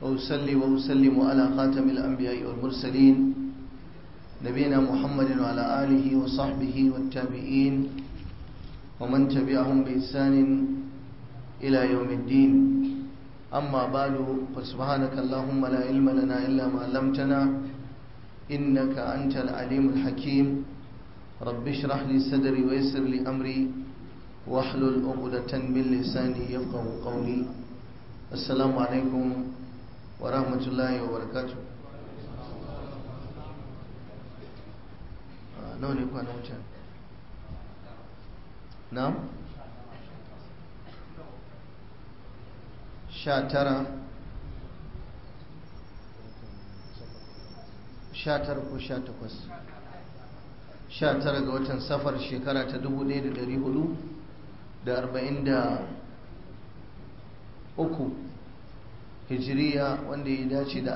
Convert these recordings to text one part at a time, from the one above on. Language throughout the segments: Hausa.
وأصلي وأسلم على خاتم الأنبياء والمرسلين نبينا محمد وعلى آله وصحبه والتابعين ومن تبعهم بإحسان إلى يوم الدين أما بعد فسبحانك اللهم لا علم لنا إلا ما علمتنا إنك أنت العليم الحكيم رب اشرح لي صدري ويسر لي أمري واحلل عقدة من لساني يفقه قولي السلام عليكم ورحمة الله وبركاته. nawa ne kwanan wuce? na'am? 19 ko 18 19 ga watan safar shekara ta 1443 hijiriya wanda ya dace da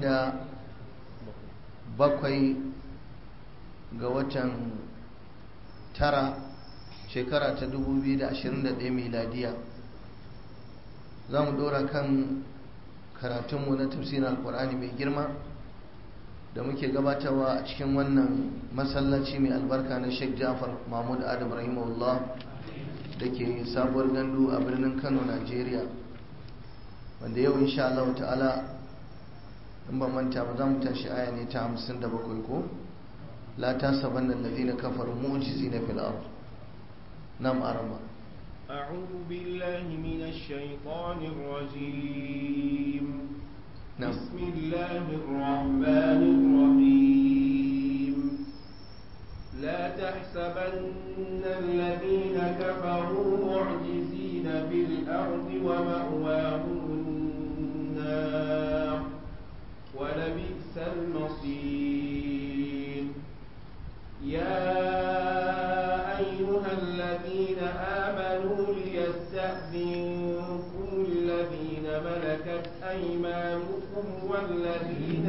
27 ga watan tara shekara ta 2021 miladiya. za mu dora kan karatunmu na tafsirin alkur'ani mai girma da muke gabatarwa a cikin wannan masallaci mai albarka na Sheikh Ja'far Mahmud Adam rahimahullah da ke sabuwar gandu a birnin Kano, Najeriya, wanda yau insha Allah ta'ala in ba manta ba za mu tashi aya ne ta 57 ko la tasabanna alladhina kafaru mu'jizina fil ard. nam arama أعوذ بالله من الشيطان الرجيم. بسم الله الرحمن الرحيم. لا تحسبن الذين كفروا معجزين في الأرض ومأواهم النار ولبئس المصير. يا أيها الذين آمنوا ليستأذنكم الذين ملكت أيمانكم والذين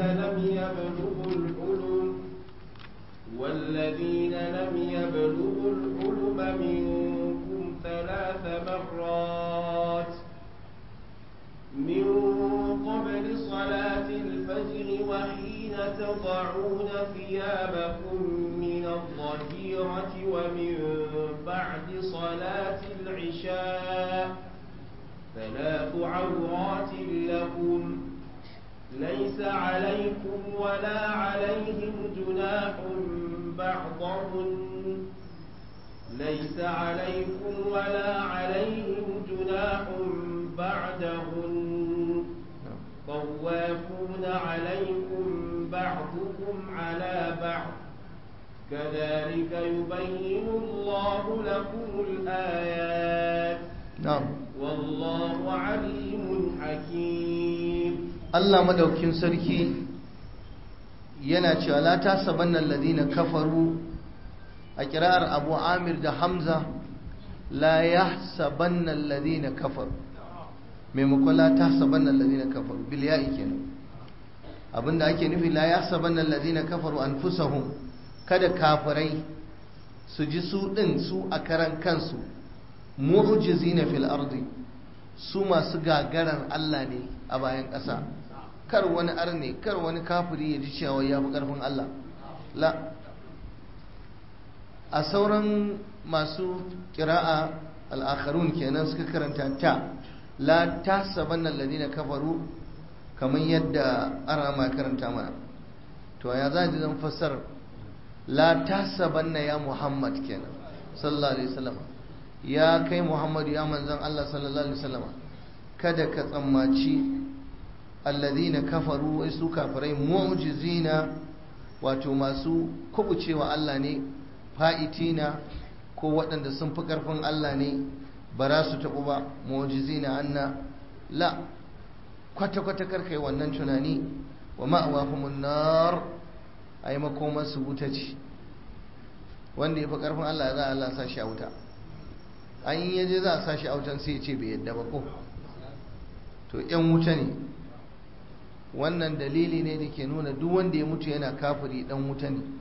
لم يبلغوا الحلم منكم 3 مرات من قبل صلاة الفجر وحين تضعون ثيابكم من الظهيرة ومن بعد صلاة العشاء 3 عورات لكم ليس عليكم ولا عليهم جناح بعدهن طوافون عليكم بعضكم على بعض كذلك يبين الله لكم الآيات والله عليم حكيم. Allah madaukin sarki yana cewa la tasabanna alladhina kafaru a kira'ar Abu Amir da Hamza la yahsabanna alladhina kafaru maimakon la tasabanna alladhina kafaru bil ya'i kenan. abinda ake nufi la yahsabanna alladhina kafaru anfusahum, kada kafirai su ji su din su a karan kansu mu'jizina fil ardi, su masu gagarar Allah ne a bayan ƙasa. kar wani arne, kar wani kafiri ya ji cewa ya fi ƙarfin Allah. la a sauran masu ƙira'a al'akharun kenan suka karanta ta la tasabanna alladhina kafaru kamar yadda arama karanta mana. to ya za ji zan fassar la tasabanna ya Muhammad kenan sallallahu alaihi wasallam, ya kai Muhammad ya manzon Allah sallallahu alaihi wasallam, kada ka tsammaci alladhina kafaru wai su kafirai mu'jizina wato masu kubucewa Allah ne, fa'itina ko waɗanda sun fi ƙarfin Allah ne ba za su taɓu ba. mu'jizina anna la, kwata-kwata karkai wannan tunani. wa ma'awahumun nar, ai makomar su wuta ce. wanda ya fi ƙarfin Allah za a Allah sa shi a wuta. an yi yaje za a sa shi a wutan sai ya ce bai yadda ba ko to yan wuta ne. wannan dalili ne da ke nuna duk wanda ya mutu yana kafiri dan wuta ne.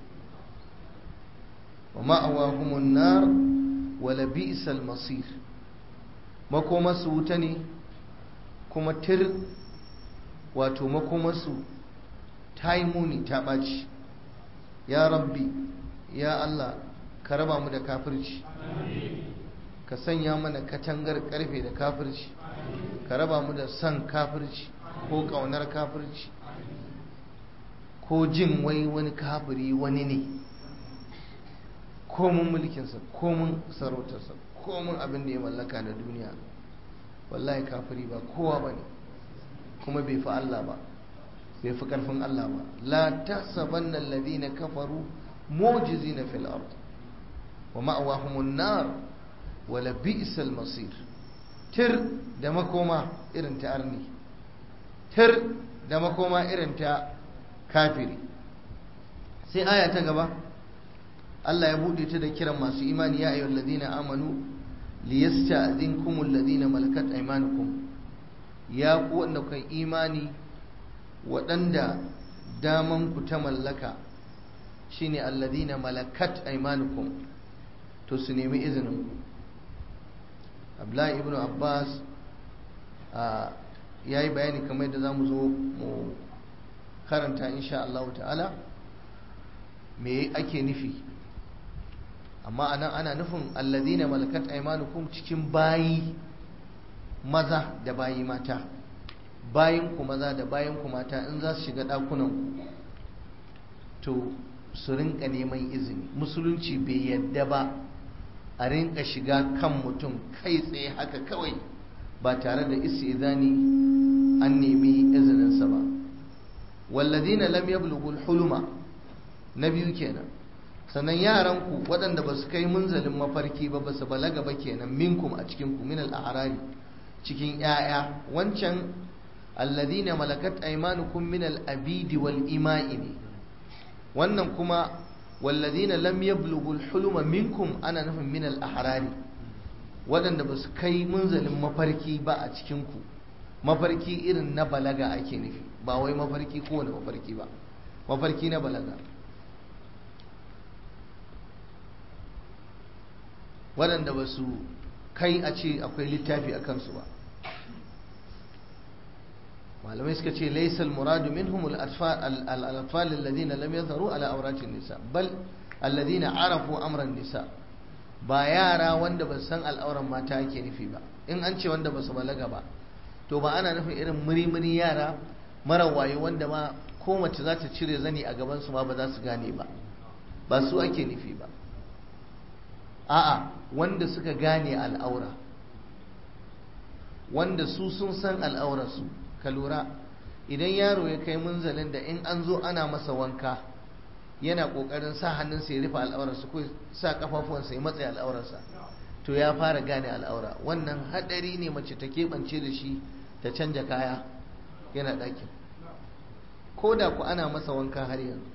wa ma'awahumun nar wa labi'sal masir, makomarsu wuta ne kuma tir wato makomarsu ta yi muni ta ɓaci. Ya rabbi ya Allah ka raba mu da kafirci, ka sanya mana katangar karfe da kafirci, ka raba mu da son kafirci ko ƙaunar kafirci ko jin wai wani kafiri wani ne, komun mulkinsa komun sarautarsa komun abin da ya mallaka na duniya. Wallahi kafiri ba kowa ba ne, kuma bai fi Allah ba, bai fi ƙarfin Allah ba. La tahsabanna alladhina kafaru mujizina fil ard wa ma'awahumun nar wa la bi'sal masir. Tir da makoma irin ta arni, tir da makoma irin ta kafiri. Sai aya ta gaba Allah ya bude ta da kiran masu imani, ya ayyuhal ladina amanu liyasta'dhinkum alladhina malakat aymanukum. Ya ku wanda kai imani, waɗanda daman ku ta mallaka shine alladhina malakat aymanukum, to su nemi izinin ku. Abdullahi ibn Abbas ya yi bayani kamar yadda za mu zo mu karanta insha Allah ta'ala me ake nufi, amma anan ana nufin alladhina malakat aymanukum cikin bayi maza da bayi mata. Bayin ku maza da bayin ku mata in za su shiga ɗakunan ku to su rinka neman izini. Musulunci bai yadda ba a rinka shiga kan mutum kai tsaye haka kawai ba tare da istizani an nemi izininsa ba. walladina lam yablughul huluma, na biyu kenan. Sannan yaranku waɗanda ba su kai munzalin mafarki ba, ba su balaga ba kenan, minkum a cikinku, min al-a'rari cikin 'ya'ya. wancan alladina malakat aymanukum min al-abidi wal ima'i ne, wannan kuma walladina lam yablughul huluma minkum ana nufin min al-ahrari, waɗanda ba su kai munzalin mafarki ba a cikinku. Mafarki irin na balaga ake nufi, ba wai mafarki kowane mafarki ba, mafarki na balaga. waɗanda ba su kai a ce akwai littafi a kansu ba. malamai suka ce laisal muradu minhum al-atfal alladhina lam yadharu ala awratin nisa, bal alladhina arafu amran nisa. ba yara wanda ba san al'auran mata ake nufi ba. in an ce wanda ba su balaga ba, to ba ana nufin irin muri yara mara wayo wanda ma ko mace za ta cire zani a gaban su ma ba za su gane ba, ba su ake nufi ba. a'a, wanda suka gane al'aura, wanda su sun san al'aurarsu. ka lura, idan yaro ya kai munzalin da in an zo ana masa wanka yana kokarin sa hannunsa ya rufe al'aurarsa ko sa kafafuwansa ya matsaye al'aurarsa, to ya fara gane al'aura. wannan hadari ne mace ta keɓance da shi ta canja kaya yana ɗakin, ko da ku ana masa wanka har yanzu.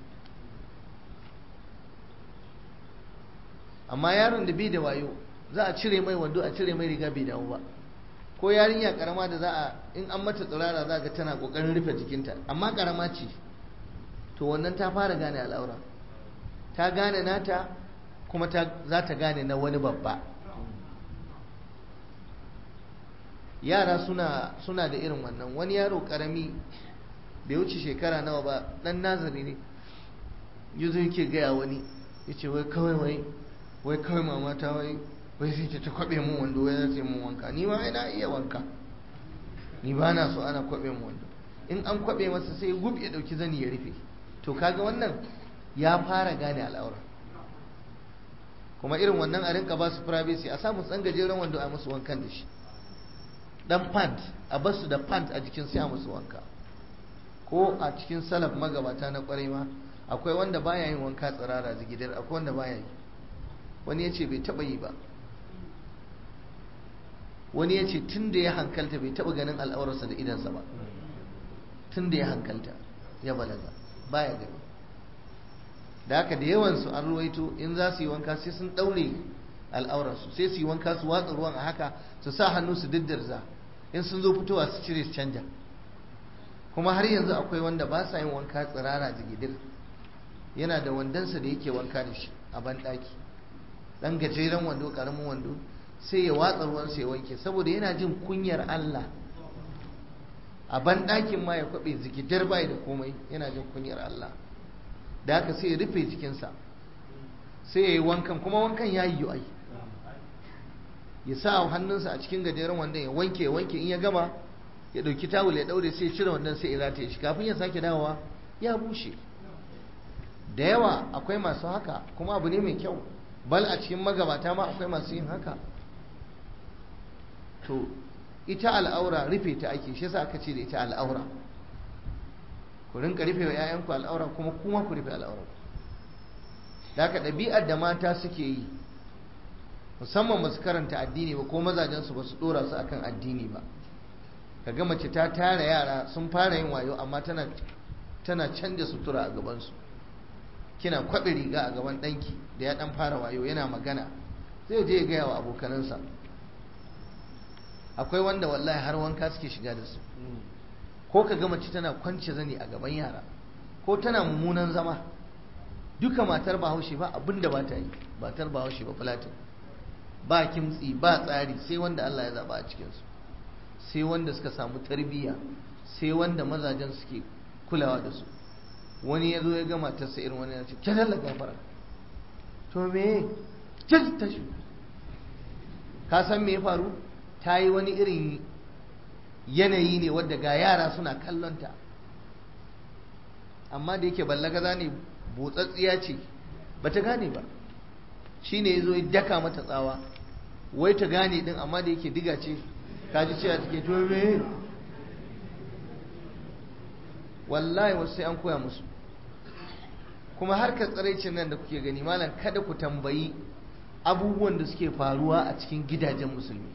amma yaron da bai da wayo, za a cire mai wando a cire mai riga bai dawo ba. ko yarinya karama da za a in an mata tsirara za ga tana kokarin rufe jikinta, amma karama ce, to wannan ta fara gane al'aura, ta gane nata kuma za ta gane na wani babba. yara suna da irin wannan. wani yaro karami bai wuce shekara nawa ba, dan nazari ne, yanzu yake gaya wani, yace wai kawai mamata wai sai ta kwabe mun wando, wai za ta yi mun wanka. ni ma ina iya wanka, ni ba na so ana kwabe mun wando. in an kwabe masa sai gub ya dauki zani ya rufe. to kaga wannan ya fara gane al'aura. kuma irin wannan a rinka ba su privacy, a samu tsan gajeren wando a musu wankan da shi, dan pant a basu da pant a jikin sai a musu wanka. ko a cikin salaf magabata na kwarai ma akwai wanda baya yin wanka tsirara zigidar, akwai wanda baya yi. wani ya ce bai taba yi ba, wani ya ce tun da ya hankalta bai taba ganin al'aurarsa da idansa ba, tun da ya hankalta ya balaga baya gani. da haka da yawansu an ruwaito in za su yi wanka sai sun daure al'aurarsu, sai su yi wanka su watsa ruwan a haka, su sa hannu su diddirza, in sun zo fitowa su cire su canja. kuma har yanzu akwai wanda ba sa yin wanka tsirara jigidir, yana da wandonsa da yake wanka da shi a banɗaki, ɗan gajeren wando, ƙaramin wando, sai ya watsa ruwan sai ya wanke, saboda yana jin kunyar Allah. a ban ɗakin ma ya kwaɓe zikidar bai da komai, yana jin kunyar Allah. Da haka sai ya rufe jikinsa, sai ya yi wankan, kuma wankan ya yi ai, ya sa hannunsa a cikin gajeren wandon ya wanke in ya gama ya ɗauki tawul ya ɗaure, sai ya cire wandon sai ya rataye shi, kafin ya sake dawowa ya bushe. Da yawa akwai masu haka, kuma abu ne mai kyau, bal a cikin magabata ma akwai masu yin haka. To ita al'aura rufe ta ake, shi yasa aka ce da ita al'aura. Ku rinka rufe wa 'ya'yanku al'aura, kuma ku rufe al'aura. Da haka ɗabi'ar da mata suke yi, musamman masu karanta addini ba ko mazajensu ba su ɗora su akan addini ba, kaga mace ta tara yara sun fara yin wayo amma tana canja sutura a gabansu. Kina kwaɓe riga a gaban ɗanki da ya ɗan fara wayo yana magana, zai je ya gaya wa abokanansa. Akwai wanda wallahi har wanka suke shiga da su. Ko ka ga mace tana kwance zani a gaban yara, ko tana mummunan zama. Duka matar Bahaushe ba abinda ba ta yi, matar Bahaushe ba Fulatin, ba kimtsi ba tsari, sai wanda Allah ya zaba a cikinsu, sai wanda suka samu tarbiyya, sai wanda mazajen suke kulawa da su. Wani ya zo ya ga matarsa irin wani ya ce ke dalla gafara, to me ta shi, ka san me ya faru? Ta yi wani irin yanayi ne wadda ga yara suna kallonta, amma da yake ballagaza ne, botsatsiya ce, ba ta gane ba. Shi ne ya zo ya daka mata tsawa, wai ta gane din, amma da yake diga ce, kaji cewa take to me. Wallahi wasu sai an koya musu. Kuma harkar tsaraicin nan da kuke gani malam, kada ku tambayi abubuwan da suke faruwa a cikin gidajen musulmi.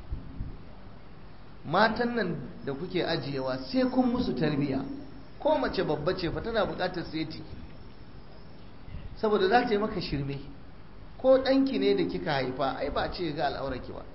Matan nan da kuke ajiyewa sai kun musu tarbiya, ko mace babba ce fa tana bukatar seti, saboda za ta yi maka shirme. Ko ɗanki ne da kika haifa, ai ba ce ga al'aurarki ba,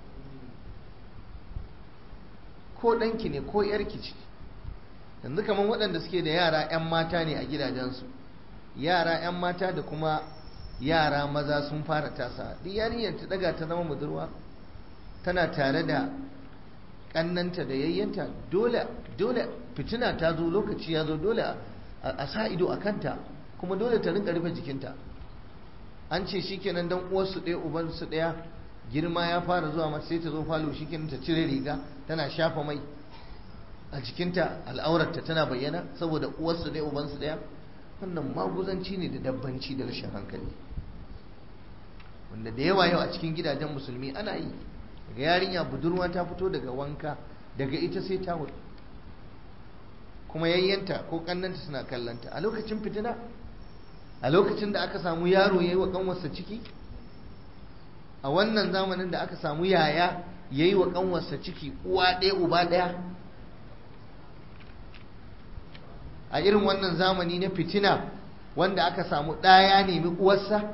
ko ɗanki ne ko ‘yarki ce. Yanzu kamar waɗanda suke da yara 'yan mata ne a gidajensu, yara 'yan mata da kuma yara maza sun fara tasa, duk yarinyar ta daga ta zama budurwa, tana tare da kannanta da yayyanta, dole fitina ta zo, lokaci ya zo, dole a sa ido a kanta, kuma dole ta rinka rufe jikinta. An ce shikenan dan uwarsu ɗaya ubansu ɗaya, girma ya fara zuwa mata, sai ta zo falo shikenan ta cire riga tana shafa mai a jikinta, al'aurarta tana bayyana saboda uwarsu ɗaya ubansu ɗaya. Wannan maguzanci ne da dabbanci da rashin hankali, wanda da yawa yau a cikin gidajen musulmi ana yi. Daga yarinya budurwa ta fito daga wanka, daga ita sai tawul, kuma yayyanta ko kannanta suna kallanta. A lokacin fitina, a lokacin da aka samu yaro yayi wa kanwarsa ciki, a wannan zamanin da aka samu yaya yayi wa kanwarsa ciki, uwa ɗaya uba ɗaya, a irin wannan zamani na fitina wanda aka samu ɗaya nemi uwarsa,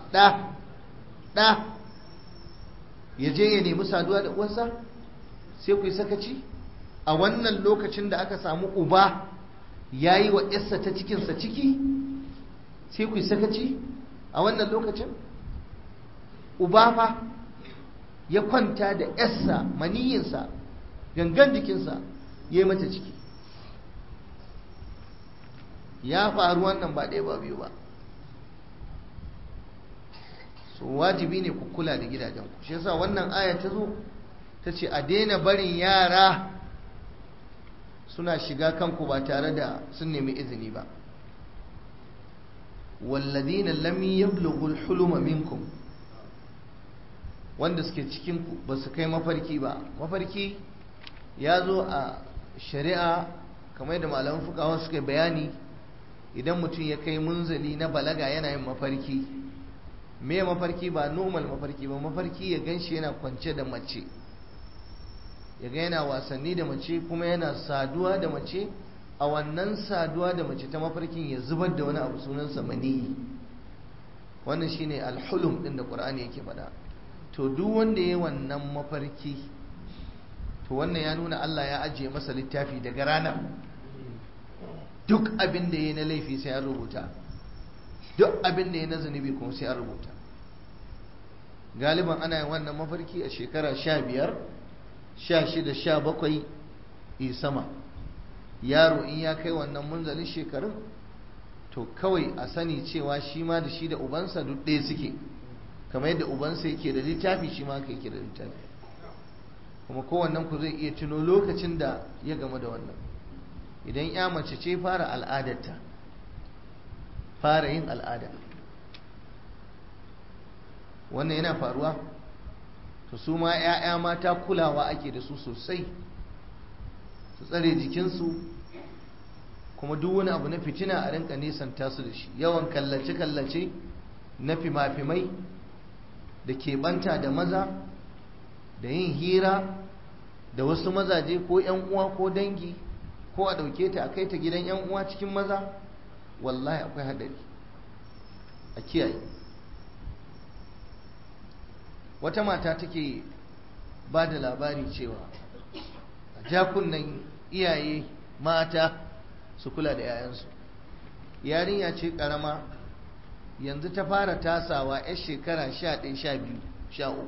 ɗa ya je ya nemi saduwa da uwarsa, sai ku yi sakaci. A wannan lokacin da aka samu uba ya yi wa ‘yarsa ta cikinsa ciki, sai ku yi sakaci. A wannan lokacin uba fa ya kwanta da ‘yarsa, maniyinsa, gangan jikinsa ya yi mata ciki. Ya faru wannan ba ɗaya ba biyu ba. So wajibi ne ku kula da gidajenku. Shi yasa wannan aya ta zo ta ce a daina barin yara suna shiga kanku ba tare da sun nemi izini ba. walladina lam yablughul huluma minkum, wanda suke cikin ku ba su kai mafarki ba. Mafarki ya zo a shari'a kamar da malaman fuqaha suka bayani, idan mutum ya kai munzali na balaga yana yin mafarki. Me mafarki? ba normal mafarki ba, mafarki ya ganshi yana kwance da mace, ya ga yana wasanni da mace, kuma yana saduwa da mace. A wannan saduwa da mace ta mafarkin ya zubar da wani abu sunansa maniyi. Wannan shine alhulum din da Qur'ani yake faɗa. To duk wanda yayi wannan mafarki, to wannan ya nuna Allah ya ajiye masa littafi daga ranar. Duk abin da yayi na laifi sai an rubuta, duk abin da yayi na zunubi kuma sai an rubuta. Galiban ana yin wannan mafarki a shekara 15, 16, 17 sama. yaro in ya kai wannan munzalin shekarun to kawai a sani cewa shi ma da shi da ubansa duk ɗaya suke, kamar yadda ubansa yake da littafi shi ma yake da littafi. Kuma kowannen ku zai iya tuno lokacin da ya gamu da wannan. Idan ya mace ce fara al'adarta, fara yin al'ada, wannan yana faruwa, to su ma 'ya'ya mata kulawa ake da su sosai, su tsare jikinsu, kuma duk wani abu na fitina a rinka nesanta su da shi. Yawan kallace-kallace na fima-fimai da keɓanta da maza, da yin hira da wasu mazaje ko 'yan uwa ko dangi, ko a ɗauke ta a kai ta gidan 'yan uwa cikin maza, wallahi akwai haɗari, a kiyaye. Wata mata take ba da labari cewa a jakunan iyaye mata su kula da 'ya'yansu. Yarinya ce ƙarama, yanzu ta fara tasawa 'yar shekara 11, 12, 13.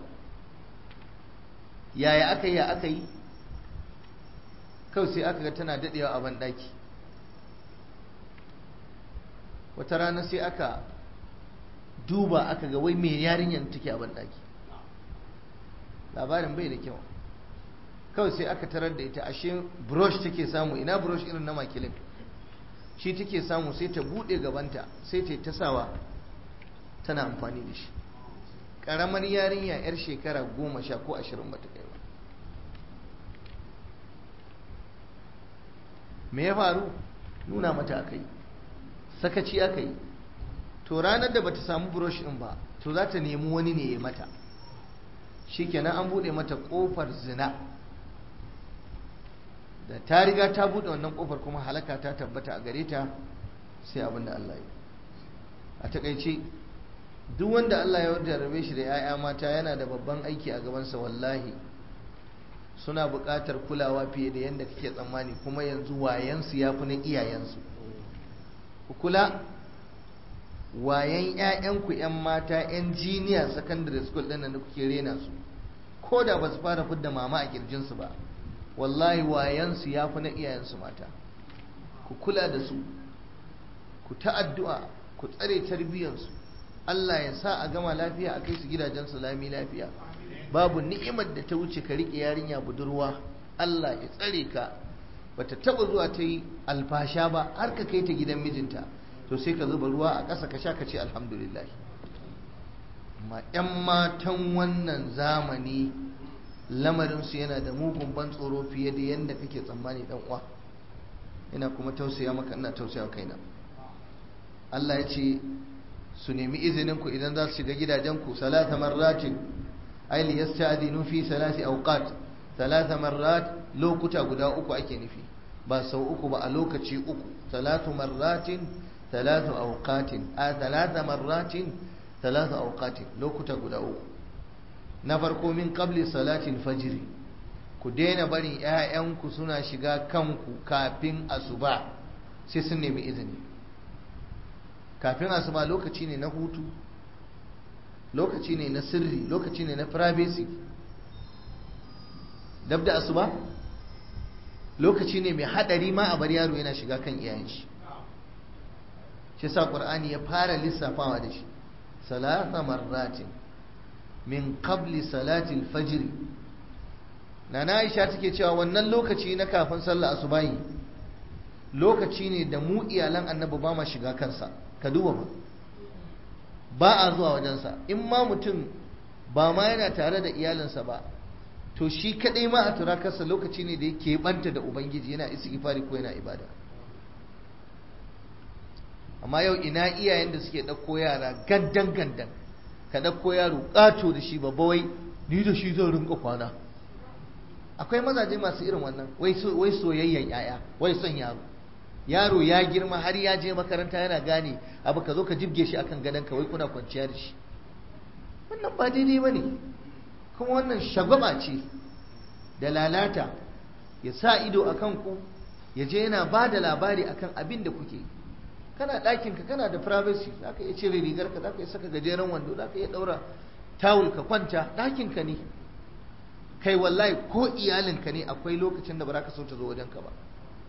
Yaya aka yi kawai sai aka ga tana daɗewa a banɗaki. Wata rana sai aka duba aka ga wai me yarinyar take a banɗaki. Labarin bai da kyau. Kawai sai aka tarar da ita ashe brush take samu. Ina brush irin na makilin, shi take samu, sai ta buɗe gabanta sai ta tasawa tana amfani da shi. Ƙaramar yarinya 'yar shekara 10 ko 20 bata kai ba. Me ya faru? Nuna mata aka yi, sakaci aka yi. To ranar da bata samu brush ɗin ba, to za ta nemi wani ne ya mata. Shikenan an buɗe mata ƙofar zina. Da ta riga ta buɗe wannan ƙofar kuma halaka ta tabbata a gare ta, sai abin da Allah ya yi. A takaice, duk wanda Allah ya jarrabe shi da 'ya'ya mata yana da babban aiki a gabansa wallahi. Suna buƙatar kulawa fiye da yadda kake tsammani, kuma yanzu wayansu ya fi na iyayensu. Ku kula, wayan 'ya'yanku 'yan mata 'yan jiniya secondary school ɗin da kuke rena su, ko da ba su fara fidda mama a kirjinsu ba, wallahi wayansu ya fi na iyayensu mata. Ku kula da su, ku ta addu'a, ku tsare tarbiyyarsu. Allah ya sa a gama lafiya, a kai su gidajensu lami lafiya. Babu ni'imar da ta wuce ka riƙe yarinya budurwa, Allah ya tsare ka, bata taɓa zuwa ta yi alfasha ba har ka kai ta gidan mijinta, to sai ka zuba ruwa a ƙasa ka sha ka ce alhamdulillah. Amma 'yan matan wannan zamani lamarinsu yana da mugun ban tsoro fiye da yadda kake tsammani dan uwa. Ina kuma tausaya maka, ina tausaya kaina. Allah ya ce su nemi izinin ku idan za su shiga gidajenku 3 marratin, ay li yasta'dinu fi 3 awqat. 3 marrat lokuta guda 3 ake nufi, ba sau 3 ba, a lokaci 3. 3 marratin 3 awqatin, 3 marratin 3 awqatin, lokuta guda 3. Na farko, min qabli salatil fajr, ku daina barin 'ya'yanku suna shiga kanku kafin asuba, sai sun nemi izini. Kafin asuba lokaci ne na hutu, lokaci ne na sirri, lokaci ne na privacy. Dab da asuba lokaci ne mai hadari ma a bar yaro yana shiga kan iyayen shi. Shi sa Qur'ani ya fara lissafawa da shi 3 marratin min qabli salatil fajr. Nana Aisha take cewa wannan lokaci na kafin sallar asubahi lokaci ne da mu iyalan Annabi ba ma shiga kansa. Ka duba ba a zuwa wajensa. In ma mutum ba ma yana tare da iyalinsa ba, to shi kadai ma a turakarsa lokaci ne da yake banta da Ubangiji, yana istighfari ko yana ibada. Amma yau ina iyayen da suke ɗauko yara gandan ka ɗauko yaro ƙato da shi babba, wai ni da shi zan rinka kwana. Akwai mazaje masu irin wannan, wai soyayyen yaya, wai son yaro ya girma har ya je makaranta yana gane abu, ka zo ka jibge shi akan gadonka wai kuna kwanciya da shi. Wannan ba daidai ba ne, kuma wannan shagwaba ce da lalata. Ya sa ido a kanku, ya je yana ba da labari akan abin da kuke. Kana ɗakinka, kana da privacy, za ka iya cire rigarka, za ka iya saka gajeren wando, za ka iya ɗaura tawul ka kwanta, ɗakinka ne. Kai wallahi ko iyalinka ne akwai lokacin da ba za ka so ta zo wajenka ba,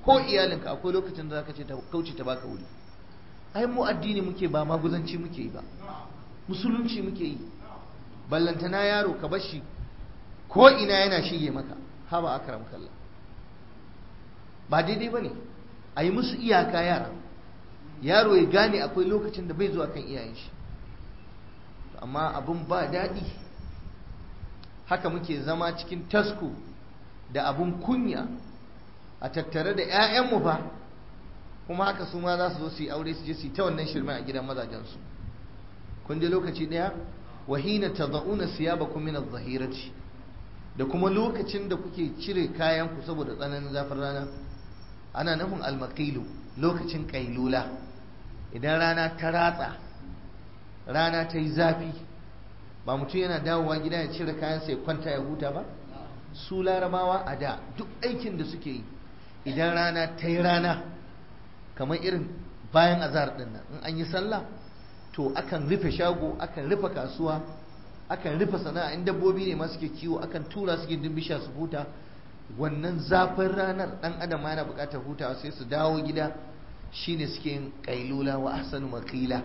ko iyalinka akwai lokacin da zaka ce ta kauce ta baka wuri. Ai mu addini muke ba maguzanci muke yi ba, musulunci muke yi. Ballantana yaro ka bar shi ko ina yana shige maka, haba akram kallah. Ba daidai bane a yi musu iyaka yara, yaro ya gane akwai lokacin da bai zuwa kan iyayen shi. Amma abun ba daɗi, haka muke zama cikin tasku da abun kunya a tattare da 'ya'yanmu ba, kuma haka su ma za su zo su yi aure su je su yi ta wannan shirme a gidan mazajensu. kun je lokaci ɗaya wahina tad'una siyabakum min adh-dhahirati, da kuma lokacin da kuke cire kayan ku saboda tsananin zafin rana. Ana nufin almaqilu, lokacin kailula, idan rana ta ratsa, rana ta yi zafi, ba mutum yana dawowa gida ya cire kayan sai kwanta ya huta ba. Su larabawa a da duk aikin da suke yi idan rana ta yi rana, kamar irin bayan azhar din nan, in an yi sallah to akan rufe shago, akan rufe kasuwa, akan rufe sana'a. In dabbobi ne ma suke kiwo akan tura su gindin bishiya su huta. Wannan zafin ranar dan adam ma yana bukatar hutawa, sai su dawo gida, shine suke yin kailula wa ahsanu maqila.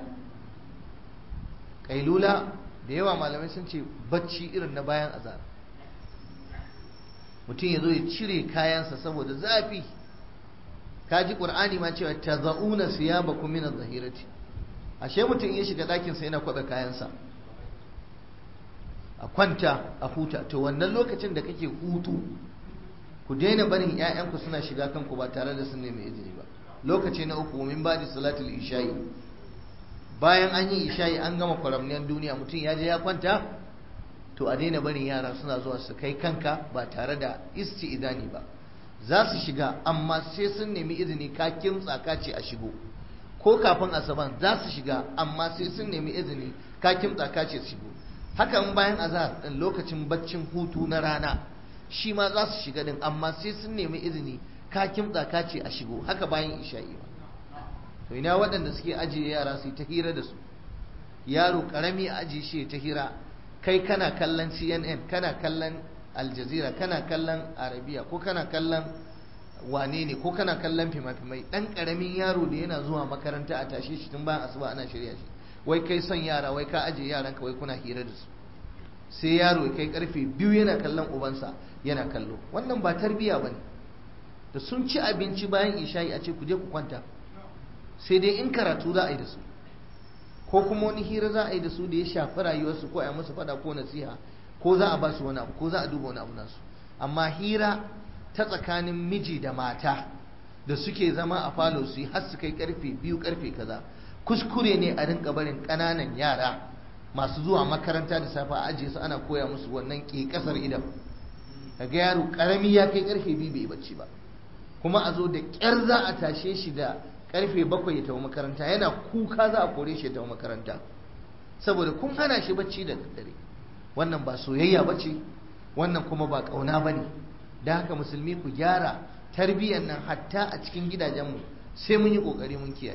Kailula da yawa malamai sun ce bacci irin na bayan azhar, mutum ya zo ya cire kayansa saboda zafi. kaji qur'ani ma cewa taza'una siyabakum min adh-dhahirati, ashe mutum ya shiga ɗakin sa yana kwaɓe kayansa a kwanta a huta. To wannan lokacin da kake hutu, ku daina barin ƴaƴanku suna shiga kanku ba tare da sun nemi izini ba. Lokaci na uku, min ba'di salatul isha'i, bayan an yi isha'i an gama kwaramniyar duniya, mutum ya je ya kwanta, to a daina barin yara suna zuwa su kai kanka ba tare da isti'idani ba. Za su shiga amma sai sun nemi izini, ka kimtsa ka ce a shigo. Ko kafin asaban za su shiga amma sai sun nemi izini, ka kimtsa ka ce su shigo. Haka in bayan azhar din lokacin baccin hutu na rana, shi ma za su shiga din amma sai sun nemi izini, ka kimtsa ka ce a shigo. Haka bayan isha'i ba. To ina waɗanda suke ajiye yara su yi ta hira da su, yaro karami a ajiye shi ta hira, kai kana kallon CNN, kana kallon Al Jazeera, kana kallon Arabiya, ko kana kallon wane ne, ko kana kallon fima-fimai. Dan karamin yaro da yana zuwa makaranta a tashe shi tun bayan asuba ana shirya shi, wai kai son yara, wai ka ajiye yaranka, wai kuna hira da su. Sai yaro ya kai karfe 2 yana kallon ubansa yana kallo. Wannan ba tarbiya bane. Da sun ci abinci bayan isha'i a ce ku je ku kwanta, sai dai in karatu za a yi da su, ko kuma wani hira za a yi da su da ya shafi rayuwarsu, ko a yi musu fada ko nasiha, ko za a ba su wani abu, ko za a duba wani abu nasu. Amma hira ta tsakanin miji da mata da suke zama a falo su yi har su kai karfe 2 karfe kaza, kuskure ne a rinka barin ƙananan yara masu zuwa makaranta da safe a ajiye su ana koya musu wannan ke kasar idan. Kaga yaro karami ya kai karfe 2 bai bacci ba, kuma a zo da ƙyar za a tashe shi da karfe 7 ya tafi makaranta, yana kuka za a kore shi ya tafi makaranta saboda kun hana shi bacci da daddare. Wannan ba soyayya bace, wannan kuma ba kauna bane. Da haka musulmi ku gyara tarbiyyar nan, hatta a cikin gidajenmu sai mun yi kokari mun kiyaye.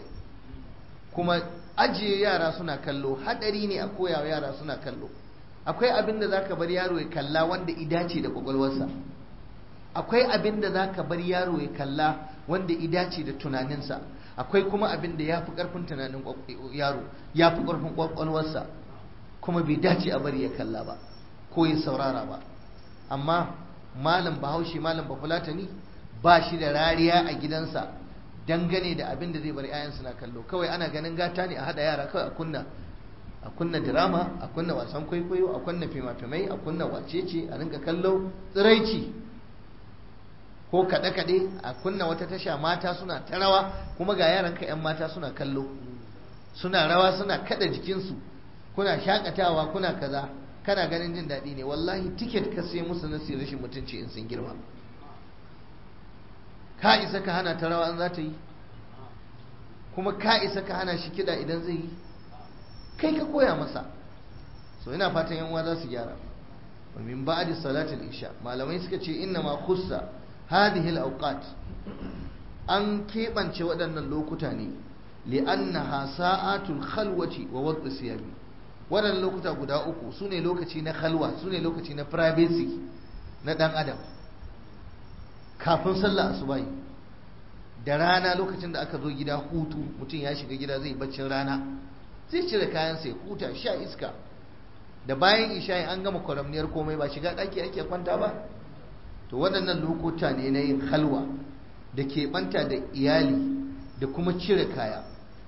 Kuma ajiye yara suna kallo hadari ne, a koya wa yara suna kallo. Akwai abin da zaka bar yaro ya kalla wanda idace da kwakwalwarsa, akwai abin da zaka bar yaro ya kalla wanda idace da tunaninsa, akwai kuma abin da ya fi ƙarfin tunanin yaro, ya fi ƙarfin ƙwaƙwalwarsa, kuma bai dace a bari ya kalla ba ko ya saurara ba. Amma malam bahaushe, malam bafulatani ba shi da rariya a gidansa dangane da abin da zai bar 'ya'yansu na kallo. Kawai ana ganin gata ne a haɗa yara kawai a kunna drama, a kunna wasan kwaikwayo, a kunna fima-fimai, a kunna wacece, a rinka kallo tsiraici ko kaɗe-kaɗe, a kunna wata tasha mata suna ta rawa, kuma ga yaranka 'yan mata suna kallo, suna rawa, suna kaɗa jikinsu, kuna shakatawa, kuna kaza, kana ganin jin daɗi ne. Wallahi tiket ka sai musu na rashin mutunci in sun girma. Ka isa ka hana ta rawa in za ta yi? Kuma ka isa ka hana shi kiɗa idan zai yi? Kai ka koya masa. So ina fatan yan uwa za su gyara. Wa min ba'di salatul isha, malamai suka ce inna ma khussa hadhihi al-awqat, an keɓance waɗannan lokuta ne li'annaha sa'atul khalwati wa wad'u siyabi. Waɗannan lokuta guda uku su ne lokaci na khalwa, su ne lokaci na privacy na ɗan adam, kafin sallah asubahi da rana lokacin da aka zo gida hutu, mutum ya shiga gida zai baccin rana, zai cire kayansa ya huta, sha iska. Da bayan isha'i an gama kwaramniyar komai, ba shiga ɗaki ake kwanta ba. To waɗannan lokuta ne na yin halwa da keɓanta da iyali da kuma cire kaya.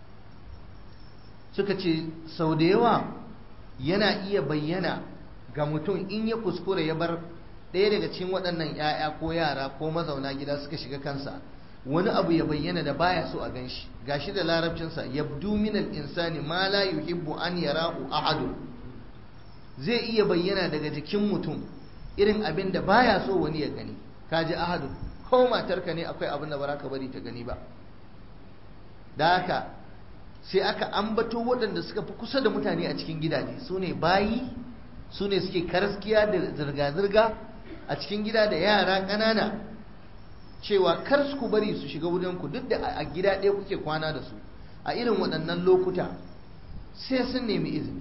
Suka ce sau da yawa yana iya bayyana ga mutum in ya kuskure ya bar ɗaya daga cikin waɗannan 'ya'ya ko yara ko mazauna gida suka shiga kansa, wani abu ya bayyana da baya so a ganshi. Gashi da larabcinsa, yabdu minal insani ma la yuhibbu an yarahu ahadun. Zai iya bayyana daga jikin mutum irin abin da baya so wani ya gani. Kaji ahadun, ko matarka ne akwai abin da ba za ka bari ta gani ba. Da haka sai aka ambato waɗanda suka fi kusa da mutane a cikin gidaje, su ne bayi, su ne suke karaskiya da zirga-zirga a cikin gida da yara ƙanana, cewa kar ku bari su shiga wudanku duk da a gida ɗaya kuke kwana da su. A irin waɗannan lokuta sai sun nemi izini.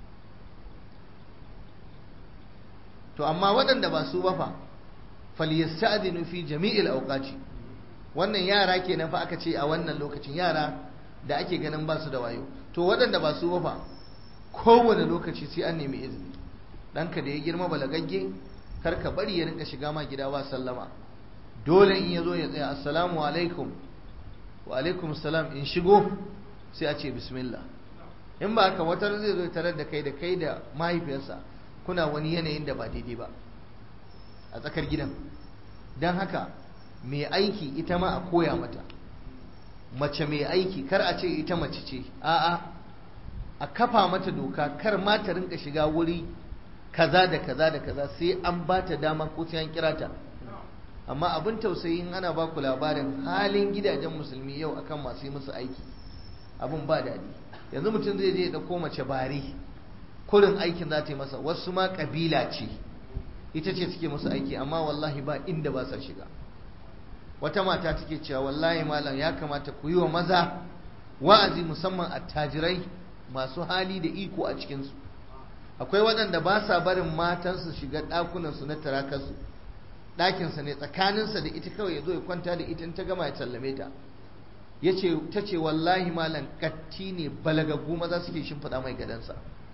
To amma waɗanda ba su ba fa, falyasta'dinu fi jami'il awqati. Wannan yara kenan fa aka ce a wannan lokacin, yara da ake ganin ba su da wayo. To waɗanda ba su ba fa, kowane lokaci sai an nemi izini. Ɗanka da ya girma balagagge, kar ka bari ya rinka shiga ma gida ba sallama. Dole in ya zo ya tsaya, assalamu alaikum, wa alaikum salam, in shigo, sai a ce bismillah. In ba haka watar zai zo tarar da kai da mahaifiyarsa kuna wani yanayin da ba daidai ba a tsakar gidan. Don haka mai aiki ita ma a koya mata, mace mai aiki kar a ce ita mace ce, a'a, a kafa mata doka, kar ma ta rinka shiga wuri kaza da kaza da kaza, sai an ba ta dama ko sai an kira ta. Amma abin tausayi in ana ba ku labarin halin gidajen musulmi yau akan masu yi musu aiki, abin ba daɗi. Yanzu mutum zai je ya ɗauko mace bari, kurin aikin za ta yi masa, wasu ma ƙabila ce ita ce suke musu aiki, amma wallahi ba inda ba sa shiga. Wata mata take cewa wallahi malam ya kamata ku yi wa maza wa'azi, musamman attajirai masu hali da iko a cikinsu. Akwai waɗanda ba sa barin matansu shiga ɗakunansu na tarakarsu, ɗakinsa ne tsakaninsa da ita, kawai ya zo ya kwanta da ita, in ta gama ya sallame ta. Ta ce wallahi malam katti ne balagaggu maza suke shimfiɗa mai gadansa.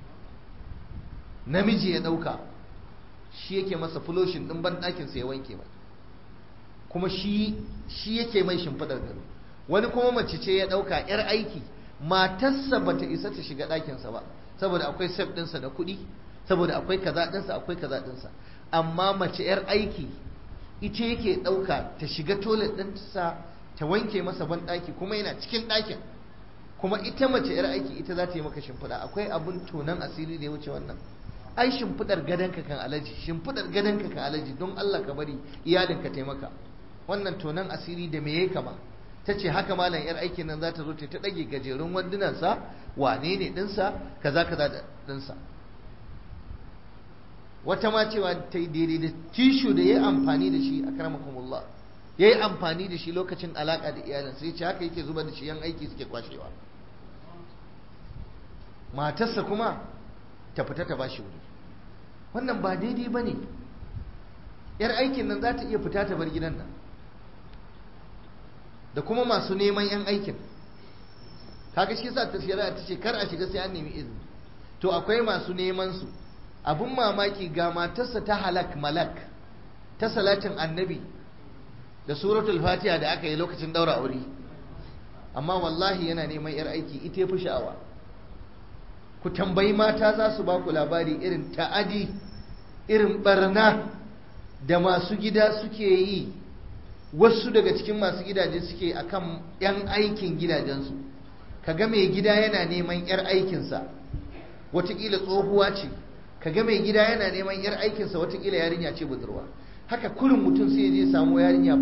Namiji ya ɗauka shi yake masa fuloshin ɗin ban ɗakinsa ya wanke mai, kuma shi yake mai shimfiɗar gado. Wani kuma mace ce ya ɗauka 'yar aiki, matarsa ba ta isa ta shiga ɗakinsa ba, saboda akwai sef ɗinsa da kuɗi, saboda akwai kaza ɗinsa, akwai kaza ɗinsa. Amma mace 'yar aiki ita yake ɗauka ta shiga toilet ɗinsa ta wanke masa ban ɗaki, kuma yana cikin ɗakin. Kuma ita mace 'yar aiki ita za ta yi maka shimfiɗa. Akwai abin tonan asiri da ya wuce wannan? Ai shimfiɗar gadonka kan alaji, shimfiɗar gadonka kan alaji, don Allah ka bari iyalinka taimaka. Wannan tonan asiri da me ya kama? Ta ce haka malam 'yar aikin nan za ta zo ta ɗage gajerun wandunansa, wane ne ɗinsa, kaza kaza da ɗinsa. Wata ma cewa ta yi daidai da tishu da ya yi amfani da shi, a karamakumullah, ya yi amfani da shi lokacin alaƙa da iyalinsa, ya ce haka yake zuba da shi, yan aiki suke kwashewa. Matarsa kuma ta fita ta bashi wuri. Wannan ba daidai ba ne. 'Yar aikin nan za ta iya fita ta bar gidan nan. Da kuma masu neman 'yan aikin, kaga shi sa ta shari'a ta ce kar a shiga sai an nemi izini. To akwai masu neman su. Abun mamaki, ga matarsa ta halak malak ta salatin annabi da suratul fatiha da aka yi lokacin daura aure, amma wallahi yana neman 'yar aiki, ita ya fi sha'awa. Ku tambayi mata, za su ba ku labari irin ta'adi, irin barna da masu gida suke yi, wasu daga cikin masu gidaje suke akan 'yan aikin gidajensu. Kaga mai gida yana neman 'yar aikinsa, watakila tsohuwa ce, kaga mai gida yana neman 'yar aikinsa, watakila yarinya ce budurwa. Haka kurin mutum sai ya je samu yarinya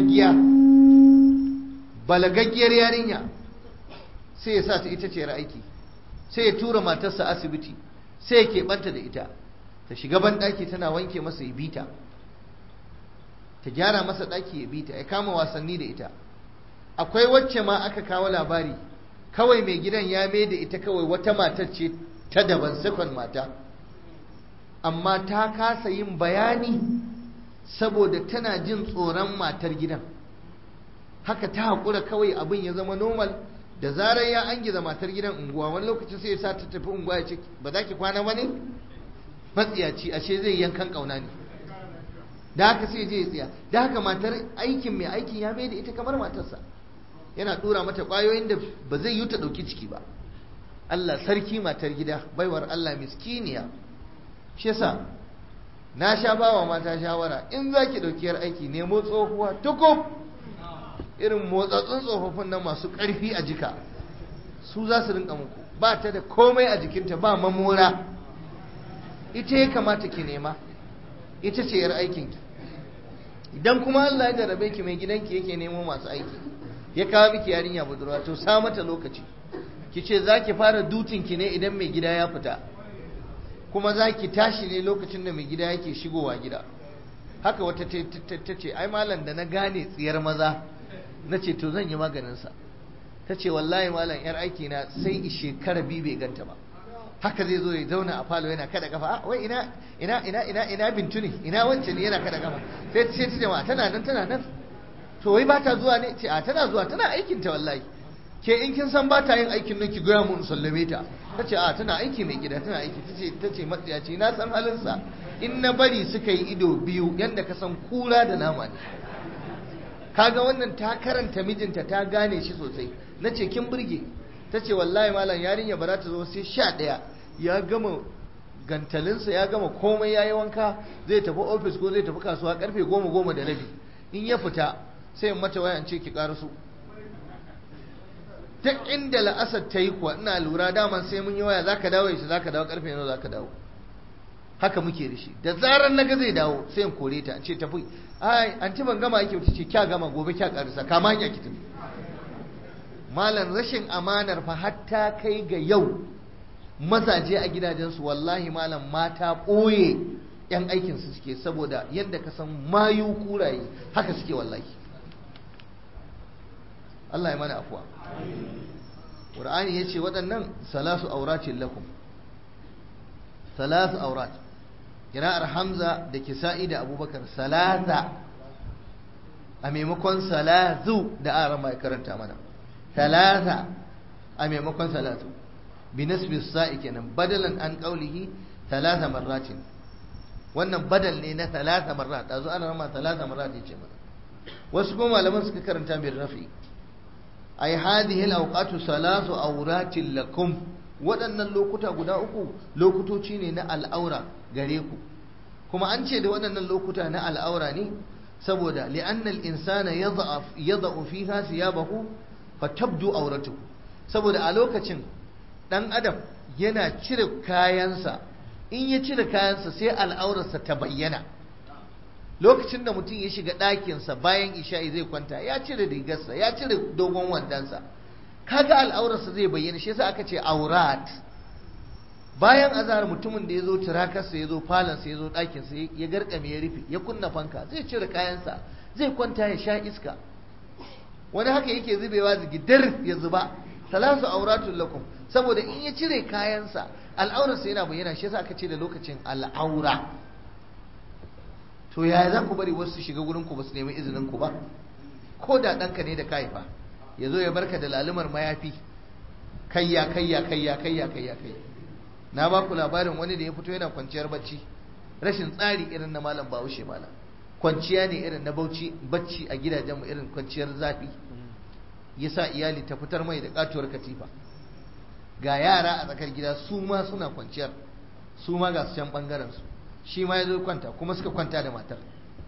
balagaggiyar yarinya, sai ya sa ta ita ce 'yar aiki, sai ya tura matarsa asibiti, sai ya keɓanta da ita, ta shiga ban ɗaki tana wanke masa ya bita, ta gyara masa ɗaki ya bita, ya kama wasanni da ita. Akwai wacce ma aka kawo labari, kawai mai gidan ya mai da ita kawai wata matar ce ta daban, sakon mata, amma ta kasa yin bayani saboda tana jin tsoron matar gidan. haka ta haƙura kawai abin ya zama normal. Da zarar ya angiza matar gidan unguwa wani lokacin sai ya sa ta tafi unguwa ya ce ba za ki kwana ba ne, matsiyaci ashe zai yankan kauna ne, da haka sai je ya tsaya. Da haka matar aikin mai aikin ya mai da ita kamar matarsa, yana dora mata kwayoyin da ba zai yi ta dauki ciki ba. Allah sarki matar gida, baiwar Allah miskiniya. shi yasa na sha bawa mata shawara, in za ki dauki yar aiki nemo tsohuwa tukub, irin motsatsun tsofaffin nan masu ƙarfi a jika, su za su rinka muku. Ba ta da komai a jikinta, ba mamora, ita ya kamata ki nema, ita ce yar aikinki. Idan kuma Allah ya jarabe ki mai gidanki yake nemo masu aiki, ya kawo miki yarinya budurwa, to sa mata lokaci, ki ce za ki fara dutinki ne idan mai gida ya fita, kuma za ki tashi ne lokacin da mai gida yake shigowa gida. Haka wata ta ce, ai malam da na gane tsiyar maza, na ce to zan yi maganinsa. Ta ce wallahi malam yar aiki na sai shekara 2 bai ganta ba, haka zai zo ya zauna a falo yana kada kafa, wai ina Bintu ne, ina wancan ne, yana kada kafa. Sai ta jama'a tana nan, to wai ba ta zuwa ne? Ce a tana zuwa, tana aikin ta wallahi. Ke in kin san ba ta yin aikin nan ki goya mun sallame ta. Ta ce a tana aiki mai gida, tana aiki. Ta ce matsiyaci, na san halinsa, in na bari suka yi ido biyu yanda ka san kura da nama ne. Kaga wannan ta karanta mijinta, ta gane shi sosai. Na ce kin burge. Ta ce wallahi malam yarinya ba za ta zo sai 11 ya gama gantalinsa, ya gama komai, ya yi wanka, zai tafi ofis ko zai tafi kasuwa karfe 10 da rabi. In ya fita sai in mata wayan ce ki karasu. Duk inda la'asar ta yi kuwa ina lura daman sai mun yi waya, za ka dawo yaushe, za ka dawo karfe nawa za ka dawo. Haka muke da shi. Da zarar naga zai dawo sai in kore ta, ce tafi. Ai anti ban gama yake ce kya gama gobe kya karisa, kama hanya ki tafi. Malam rashin amanar fa hatta kai ga yau mazaje a gidajensu, wallahi malam mata ɓoye yan aikinsu suke, saboda yadda ka san mayu kuraye haka suke wallahi. Allah ya mana afuwa. Qur'ani yace waɗannan salasu auratin lakum, salasu aurat. Kira'ar Hamza da Kisa'i da Abubakar salasa a maimakon salazu da aran mai karanta mana, salasa a maimakon salatu bi nasbi sa'i kenan, badalan an qaulihi salasa marratin. wannan badal ne na talata marrat, azu ana rama talata marrat yace mana. wasu kuma malaman suka karanta bin rafi, ay hadhihi al-awqatu salasu awratin lakum, waɗannan lokuta guda uku lokutoci ne na al'aura gare ku. kuma an ce da waɗannan lokuta na al'aura ne saboda li'anna al-insana yada'u fiha thiyabahu fatabdu awratuhu, saboda a lokacin dan adam yana cire kayansa, in ya cire kayansa sai al'aurarsa ta bayyana. lokacin da mutum ya shiga ɗakinsa bayan isha'i zai kwanta, ya cire rigarsa, ya cire dogon wandansa, kaga al'aurarsa zai bayyana. shi yasa aka ce aurat. bayan azhar mutumin da ya zo tirakarsa, ya zo falansa, ya zo ɗakinsa, ya garkame ya rufe, ya kunna fanka, zai cire kayansa, zai kwanta ya sha iska. wani haka yake zubewa zigidar ya zuba. salasu auratun lakum, saboda in ya cire kayansa al'aurarsa yana bayyana. shi yasa aka ce da lokacin al'aura. to yaya za ku bari wasu su shiga gurin ku ba su nemi izinin ku ba? ko da ɗanka ne da ka haifa ya zo ya barka da lalumar mayafi, kayya. na ba ku labarin wani da ya fito yana kwanciyar bacci, rashin tsari irin na malam Bahaushe malam, kwanciya ne irin na bacci a gidajenmu, irin kwanciyar zafi. ya sa iyali ta fitar mai da katuwar katifa, ga yara a tsakar gida su ma suna kwanciyar, su ma ga su can bangaren su, shi ma ya zo kwanta, kuma suka kwanta da matar,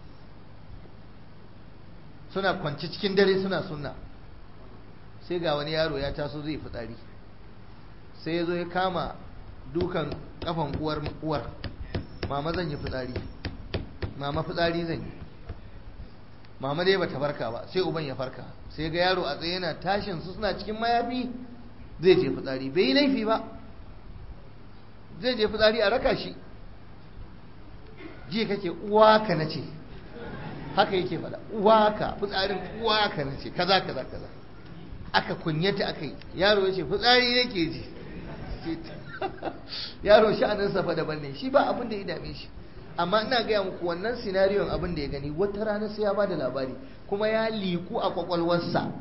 suna kwanci cikin dare suna sunna. sai ga wani yaro ya taso zai fitsari, sai ya zo ya kama dukan kafan uwar, mama zan yi fitsari, mama fitsari zan yi. mama dai bata farka ba, sai uban ya farka, sai ga yaro a tsaye yana tashin su, suna cikin mayafi, zai je fitsari. bai yi laifi ba, zai je fitsari a raka shi. ji kake uwaka na ce, haka yake faɗa, uwaka, fitsarin uwaka na ce, kaza aka kunyata aka yi. yaro ya ce fitsari yake ji. yaro sha'aninsa fa daban ne, shi ba abin da ya dame shi. amma ina gaya muku wannan sinariyon abin da ya gani wata rana sai ya bada labari kuma ya liku a kwakwalwarsa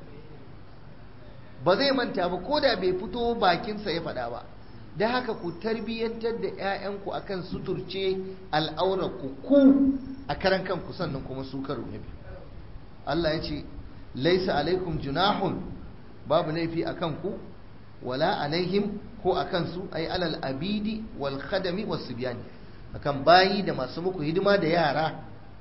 ba zai manta ba ko da bai fito bakinsa ya faɗa ba. da haka ku tarbiyyantar da 'ya'yanku akan suturce al'aurarku ku a karan kanku sannan kuma su karo na biyu. Allah ya ce laisa alaikum junahun, babu laifi a kanku wala alaihim ko a kansu ai alal abidi wal khadami was sibyani, akan bayi da masu muku hidima da yara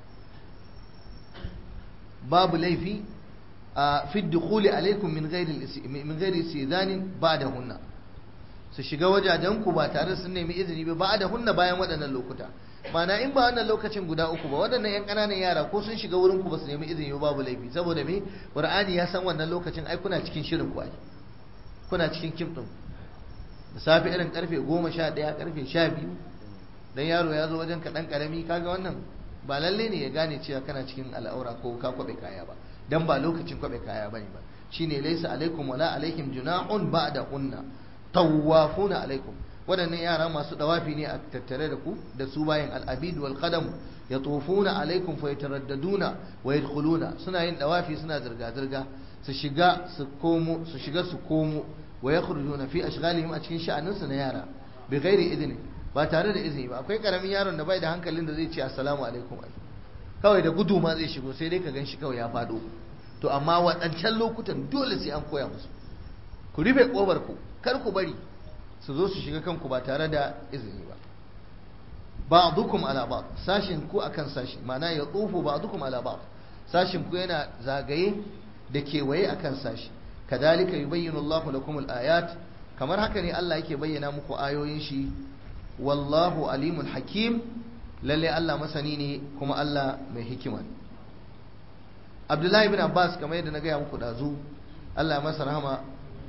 babu laifi a fi dukhuli alaikum min ghairi istidhanin ba'dahunna, su shiga wajajenku ba tare sun nemi izini ba ba'dahunna bayan waɗannan lokuta. Mana in ba wannan lokacin guda uku ba waɗannan yan ƙananan yara ko sun shiga wurin ku ba su nemi izini ba babu laifi, saboda me Qur'ani ya san wannan lokacin ai kuna cikin shirin ku ai kuna cikin kim din da safe irin karfe 11 karfe 12 dan yaro ya zo wajen ka dan karami kaga wannan ba lalle ne ya gane cewa kana cikin al'aura ko ka kwabe kaya ba, dan ba lokacin kwabe kaya bane ba. Shine laysa alaikum wala alaihim junahun ba'dahunna tawafuna alaikum, waɗannan yara masu dawafi ne a tattare da ku da su bayan al'abid wal qadam yatufuna alaikum fa yataraddaduna wa yadkhuluna, suna yin dawafi suna zirga zirga su shiga su komo su shiga su komo wa yakhrujuna fi ashghalihim a cikin sha'aninsu na yara bi ghairi idni, ba tare da izini ba. Akwai karamin yaron da bai da hankalin da zai ce assalamu alaikum kawai da gudu ma zai shigo sai dai ka ganshi kawai ya fado. To amma waɗancan lokutan dole sai an koya musu, ku rufe ƙofar ku kar ku bari su zo su shiga kanku ba tare da izini ba. ba'dukum ala ba'd, sashin ku akan sashi, ma'ana ya tsufu ba'dukum ala ba'd, sashin ku yana zagaye da kewaye akan sashi. kadalika yubayyinu Allahu lakum al-ayat, kamar haka ne Allah yake bayyana muku ayoyin shi. wallahu alimun hakim, lalle Allah masani ne kuma Allah mai hikima. Abdullahi ibn Abbas kamar yadda na gaya muku dazu, Allah ya masa rahama,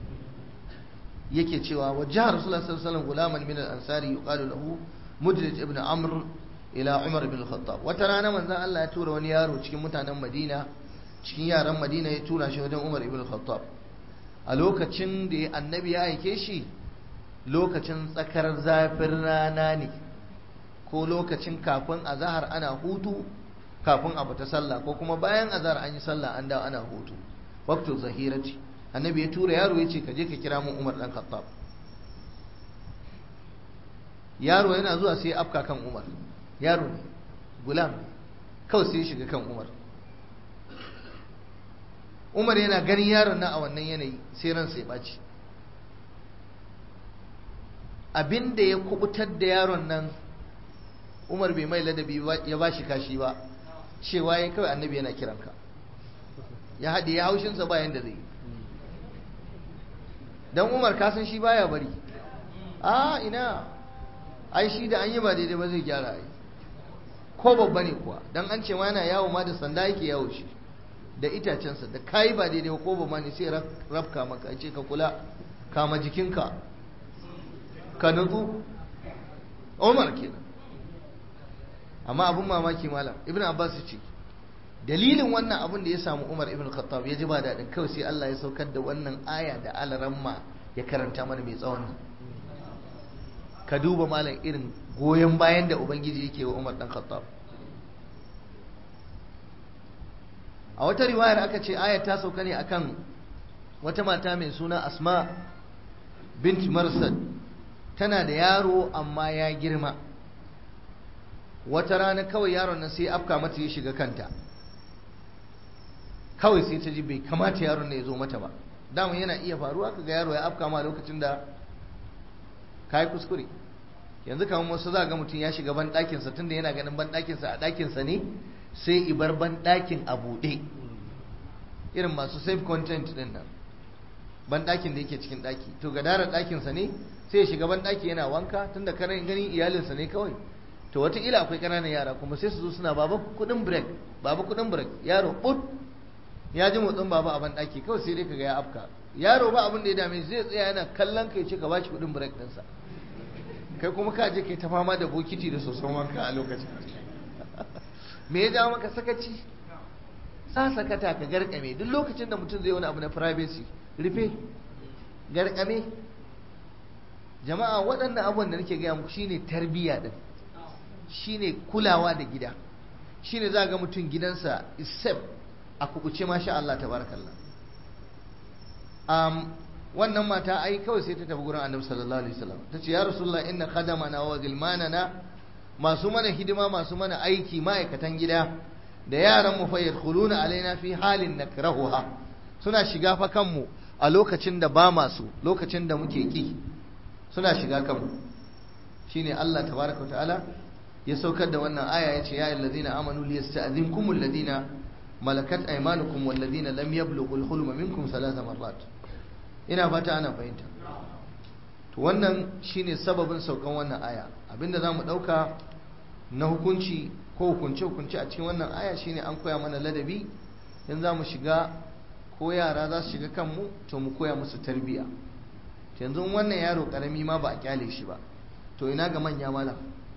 yake cewa wajjaha Rasulullah sallallahu alaihi wasallam gulaman min al-ansari yuqalu lahu Mudlij ibn Amr ila Umar ibn al-Khattab. Wata rana manzon Allah ya tura wani yaro cikin mutanen Madina, cikin yaran Madina ya tura shi wajen Umar ibn al-Khattab. A lokacin da annabi ya aike shi lokacin tsakar zafin rana ne, ko lokacin kafin azahar ana hutu kafin a fita sallah, ko kuma bayan azahar an yi sallah an dawo ana hutu, waqtu zahirati. Annabi ya tura yaro ya ce ka je ka kira mun Umar dan Khattab. Yaro yana zuwa sai ya afka kan Umar, yaro ne gulam, kawai sai ya shiga kan Umar. Umar yana ganin yaron nan a wannan yanayi sai ransa ya ɓaci. Abinda ya kubutar da yaron nan Umar bai mai ladabi ya ba shi kashi ba, cewa ya kawai annabi yana kiranka, ya haɗe ya haushinsa bayan da zai yi. Dan Umar kasan shi baya bari, ina ai shi da an yi ba daidai ba zai gyara ai, ko babba ne kuwa, dan an ce ma yana yawo ma da sanda yake yawo shi da itacensa, da kayi ba daidai ko babba ne sai rafka maka a ce ka kula, kama jikinka ka nutsu. Umar kenan. Amma abun mamaki malam Ibn Abbas ce dalilin wannan abun da ya samu Umar ibn Khattab ya ji ba daɗin, kawai sai Allah ya saukar da wannan aya da alaramma ya karanta mana mai tsawon. Ka duba malam irin goyon bayan da Ubangiji yake wa Umar dan Khattab. A wata riwayar aka ce ayar ta sauka ne akan wata mata mai suna Asma bint Marsad, tana da yaro amma ya girma. Wata rana kawai yaron nan sai afka mata ya shiga kanta, kawai sai ta ji bai kamata yaron nan ya zo mata ba. Daman yana iya faruwa kaga yaro ya afka ma lokacin da kai kuskure. Yanzu kamar wasu za ga mutum ya shiga ban ɗakinsa tunda yana ganin ban ɗakinsa a ɗakinsa ne, sai ibar ban ɗakin a buɗe, irin masu safe content ɗin nan, ban ɗakin da yake cikin ɗaki. To ga daren ɗakinsa ne sai ya shiga ban ɗaki yana wanka tunda ganin iyalinsa ne kawai. To wataƙila akwai ƙananan yara kuma sai su zo suna baba kuɗin break, baba kuɗin break. Yaro ɓut ya ji motsin baba a ban ɗaki, kawai sai dai kaga ya afka. Yaro ba abin da ya dame zai tsaya yana kallon kai ce ka bashi kuɗin break ɗinsa, kai kuma ka je kai ta fama da bokiti da soson wanka a lokacin. Me ya jawo maka sakaci? Sa sakata ka garkame. Duk lokacin da mutum zai wani abu na privacy, rufe, garkame. Jama'a waɗannan abubuwan da nake gaya muku shine tarbiyya din, shine kulawa da gida, shine za ga mutum gidansa is safe a kubuce masha Allah tabarakallah. Wannan mata ai kawai sai ta tafi gurin Annabi sallallahu alaihi wasallam tace ya Rasulullah inna khadamana wa gilmanana, masu mana hidima masu mana aiki ma'aikatan gida da yaran mu fa yadkhuluna alaina fi halin nakrahuha, suna shiga fa kanmu a lokacin da ba masu, lokacin da muke ki suna shiga kanmu. Shine Allah tabaraka ta'ala ya saukar da wannan aya yace ya ayyuhallazina amanu liyasta'dhinkumul ladina malakat aymanukum wal ladina lam yablughul hulma minkum thalatha marrat. Ina fata ana fahimta. To wannan shine sababin saukan wannan aya. Abinda zamu dauka na hukunci ko hukunce a cikin wannan aya shine an koya mana ladabi in zamu shiga ko yara za su shiga kanmu to mu koya musu tarbiya. Yanzu wannan yaro karami ma ba a kyale shi ba, to ina ga manya malam.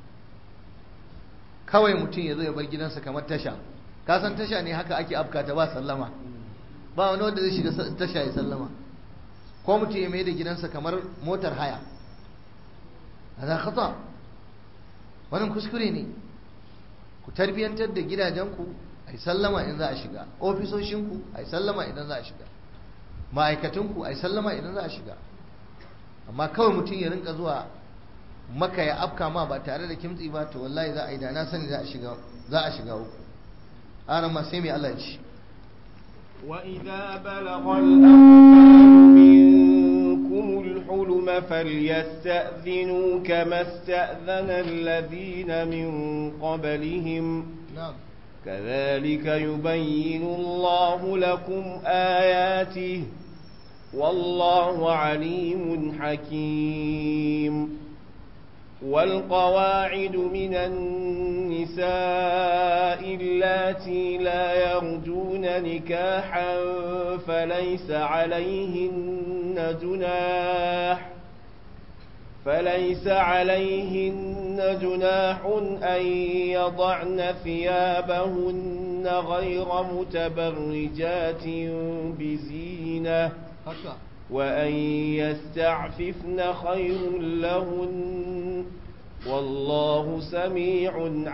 Kawai mutum ya zo ya bar gidansa kamar tasha, ka san tasha ne haka ake afkata ba sallama, ba wani wanda zai shiga tasha ya sallama, ko mutum ya mai da gidansa kamar motar haya, hada khata, wannan kuskure ne. Ku tarbiyantar da gidajenku a yi sallama in za a shiga, ofisoshinku a yi sallama idan za a shiga, ma'aikatunku a yi sallama idan za a shiga. Amma kawai mutum ya rinka zuwa maka ya afka ma ba tare da kimtsi ba, to wallahi za a yi da na sani za a shiga uku. Ana ma sai mai Allah ya ci. وإذا بلغ الأطفال منكم الحلم فليستأذنوا كما استأذن الذين من قبلهم كذلك يبين الله لكم آياته والله عليم حكيم. والقواعد من النساء اللاتي لا يرجون نكاحا فليس عليهن جناح أن يضعن ثيابهن غير متبرجات بزينة وأن يستعففن خير لهن والله سميع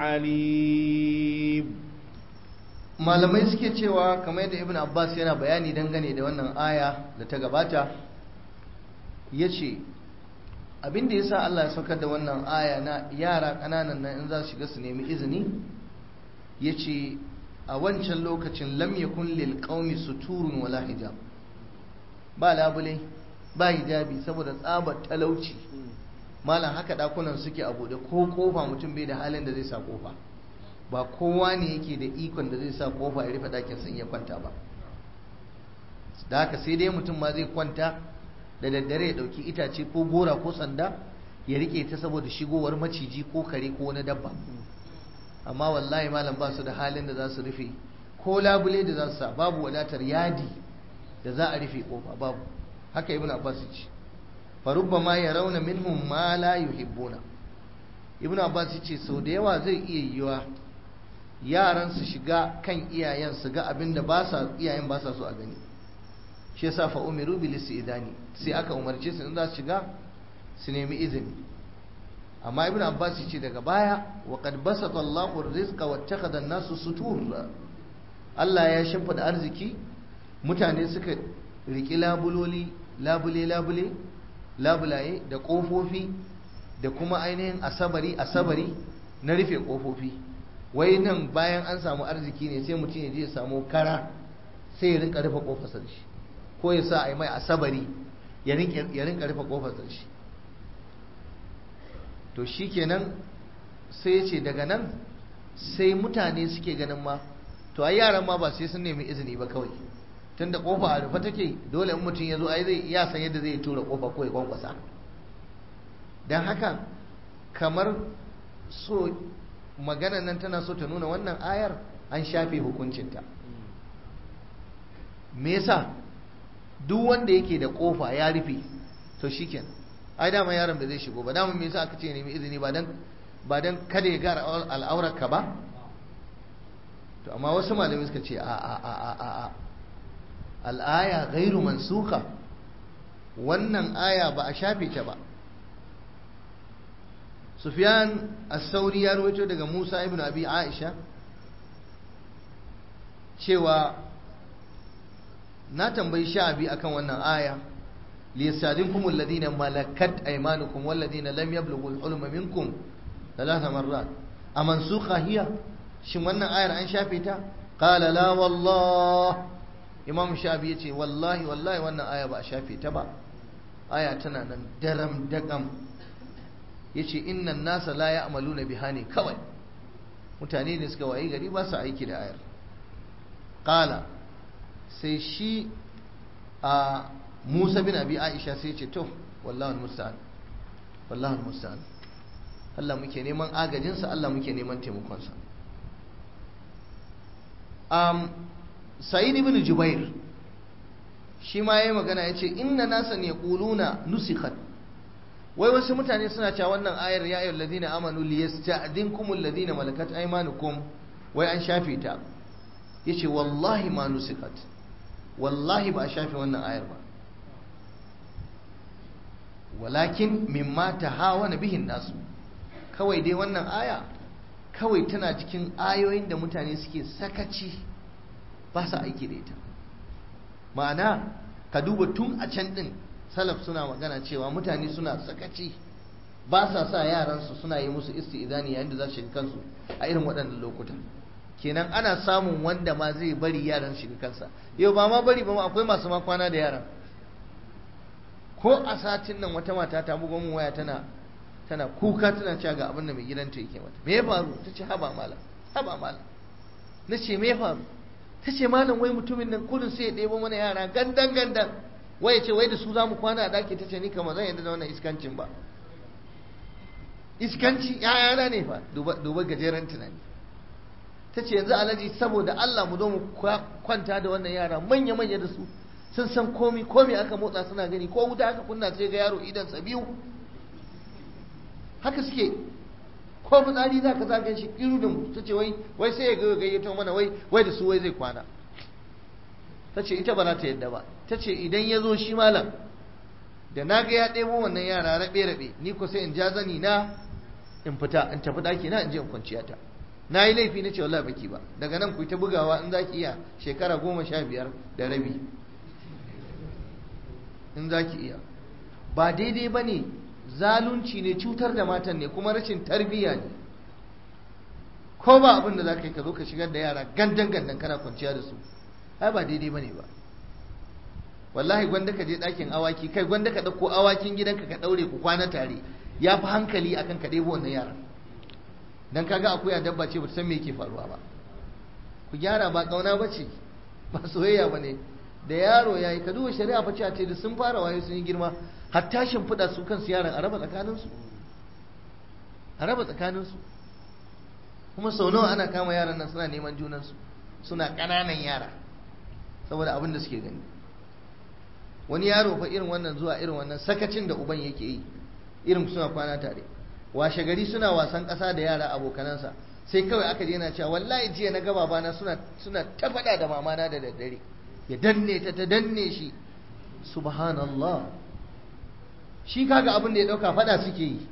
عليم. malamai suke cewa kamar yadda Ibn Abbas yana bayani dangane da wannan aya da ta gabata, yace abinda yasa Allah ya saukar da wannan aya na yara kananan nan in za su shiga su nemi izini, yace a wancan lokacin lam yakun lil qaumi suturun wala hijab, ba labule ba hijabi saboda tsabar talauci malam, haka dakunan suke a bude, ko kofa mutum bai da halin da zai sa kofa, ba kowa ne yake da ikon da zai sa kofa ya rufe dakin sun ya kwanta ba. Da haka sai dai mutum ma zai kwanta da daddare ya dauki itace ko gora ko sanda ya rike ta saboda shigowar maciji ko kare ko wani dabba. Amma wallahi malam ba su da halin da za su rufe ko labule da za su sa, babu wadatar yadi da za a rufe kofa, babu. Haka Ibn Abbas ya ce farubbama yarawna minhum ma la yuhibbuna. Ibn Abbas ya ce sau da yawa zai iya yiwa yaran su shiga kan iyayen su ga abin da iyayen ba sa so a gani, shi yasa fa umiru bil istidani, sai aka umarce su in za su shiga su nemi izini. amma ibn abbas yace daga baya wa qad basata Allahu ar-rizqa wattakhadha an-nasu sutur, Allah ya shimfida arziki, mutane suka riki labulaye da kofofi da kuma ainihin asabari na rufe kofofi. Wai nan bayan an samu arziki ne sai mutum ya je ya samu kara sai ya rinka rufe kofarsa da shi, ko ya sa a yi mai asabari ya rinka rufe kofarsa da shi. To shi kenan sai ya ce daga nan sai mutane suke ganin ma to ai yaran ma ba sai sun nemi izini ba, kawai tunda kofa a rufe take dole in mutum ya zo ai zai ya san yadda zai tura kofa ko ya kwankwasa. Dan haka kamar so maganar nan tana so ta nuna wannan ayar an shafe hukuncinta. Me yasa? Duk wanda yake da kofa ya rufe to shikenan, ai dama yaron da zai shigo ba, dama me yasa aka ce nemi izini ba dan kada ya ga al'aurarka ba? To amma wasu malamai suka ce a al'aya ghairu mansukha, wannan aya ba a shafe ta ba. Sufyan as-Sauri ya rawaito daga Musa ibn Abi Aisha cewa na tambayi Sha'abi akan wannan aya liyastadinkum alladhina malakat aymanukum walladhina lam yablughu al-hulma minkum thalatha marrat amansukha hiya shin wannan ayar an shafe ta qala la wallah Imam Sha'abi yace wallahi wannan aya ba a shafe ta ba aya tana nan daram dagam yace innan nasa la ya'maluna biha ne kawai mutane ne suka wayi gari ba su aiki da ayar qala sai shi a Musa bin Abi Aisha sai ce to wallahi almusta'an Allah muke neman agajin sa Allah muke neman taimakon sa Sa'id ibn Jubair shi ma yayi magana yace inna nasan yaquluna nusikhat wai wasu mutane suna cewa wannan ayar ya ayyuhal ladina amanu liyasta'dinkumul ladina malakat aymanukum wai an shafe ta yace wallahi ma nusikhat wallahi ba a shafe wannan ayar ba walakin mimma tahawana bihin nasu kawai dai wannan aya kawai tana cikin ayoyin da mutane suke sakaci ba su aiki da ita ma'ana ka duba tun a can din salaf suna magana cewa mutane suna sakaci ba sa sa yaransu suna yi musu isti'izani yayin da za su shiga kansu a irin waɗannan lokuta kenan ana samun wanda ma zai bari yaran shiga kansa yau ba ma bari ba ma akwai masu ma kwana da yaran ko a satin nan wata mata ta bugo min waya tana kuka tana cewa ga abin da mai gidanta yake mata me ya faru tace haba malam nace me ya faru tace malam wai mutumin nan kullun sai ya ɗebo mana yara gandan wai ya ce wai da su zamu kwana a daki tace ni kamar zan yadda da wannan iskancin ba iskanci yayana ne fa duba gajeren tunani tace yanzu alaji saboda Allah mu zo mu kwanta da wannan yara manya da su sun san komi aka motsa suna gani ko wuta aka kunna sai ga yaro idan sa biyu haka suke ko fitsari za ka zagan shi iru da mu ta ce wai sai ya ga gayyato mana wai da su wai zai kwana ta ce ita ba za ta yadda ba ta ce idan ya zo shi malam da na ga ya ɗebo wannan yara rabe ni ko sai in ja zani na in fita in tafi ɗaki na in je in kwanciya ta na yi laifi na ce wallahi baki ba daga nan ku ta bugawa in za ki iya shekara 15 da rabi in za ki iya ba daidai ba ne zalunci ne cutar da matan ne kuma rashin tarbiyya ne ko ba abin da za ka yi ka zo ka shigar da yara gandan kana kwanciya da su ai ba daidai ba ne ba wallahi gwanda ka je ɗakin awaki kai gwanda ka ɗauko awakin gidanka ka ɗaure ku kwana tare ya fi hankali akan ka ɗebo wannan yaran dan kaga akuya dabba ce ba ta san me yake faruwa ba ku gyara ba ƙauna ba ce ba soyayya ba ne da yaro ya yi ka duba shari'a fa ce da sun fara waye sun yi girma hatta shimfiɗa su kansu yaran a raba tsakaninsu kuma sau nawa ana kama yaran nan suna neman junansu suna ƙananan yara saboda abin da suke gani wani yaro fa irin wannan zuwa irin wannan sakacin da uban yake yi irin suna kwana tare washe gari suna wasan ƙasa da yara abokanansa sai kawai aka je yana cewa wallahi jiya na ga babana suna ta faɗa da mamana da daddare ya danne ta danne shi subhanallah shi kaga abin da ya dauka fada suke yi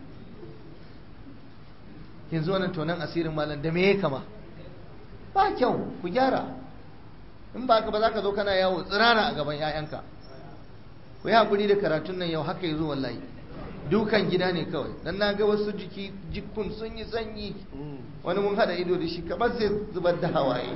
yanzu wannan tonan asirin malam da me ya kama ba kyau ku gyara in ba ka ba za ka zo kana yawo tsirara a gaban 'ya'yanka ku yi hakuri da karatun nan yau haka yazo wallahi dukan gida ne kawai dan na ga wasu jikun sun yi sanyi wani mun hada ido da shi kamar sai zubar da hawaye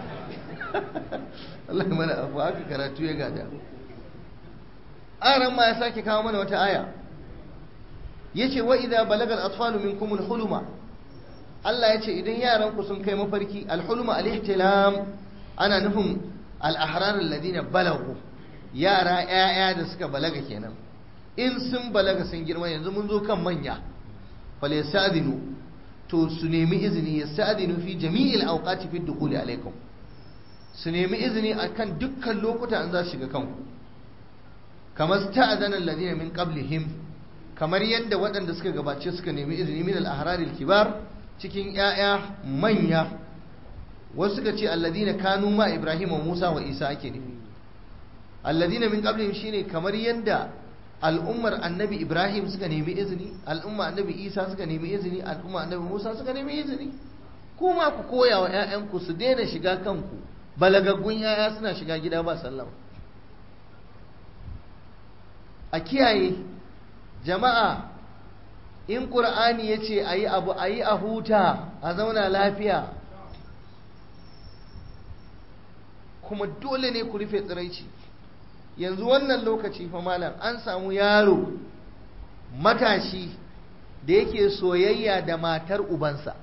Allah ya mana afu haka karatu ya gada aran ma ya sake kawo mana wata aya yace wa idza balagal atfalu minkum alhuluma Allah yace idan yaran ku sun kai mafarki alhuluma alihtilam ana nufin al-ahrar alladhina balagu yara ƴaƴa da suka balaga kenan in sun balaga sun girma yanzu mun zo kan manya falyasadinu to su nemi izini yasadinu fi jami'il awqati fi dukhuli alaikum su nemi izini akan dukkan lokuta an za su shiga kanku kamar sta'adana alladhina min qablihim kamar yadda waɗanda suka gabace suka nemi izini min al-ahraril kibar cikin ƴaƴa manya wasu suka ce alladhina kanu ma Ibrahim wa Musa wa Isa ake nufi alladhina min qablihim shine kamar yadda al'ummar annabi Ibrahim suka nemi izini, al'ummar annabi Isa suka nemi izini, al'ummar annabi Musa suka nemi izini. Kuma ku koya wa 'ya'yanku su daina shiga kanku, balagaggun 'ya'ya suna shiga gida ba sallama. A kiyaye jama'a, in ƙur'ani ya ce a yi abu a yi a huta, a zauna lafiya, kuma dole ne ku rufe tsiraici. Yanzu wannan lokaci fa malam an samu yaro matashi da yake soyayya da matar ubansa.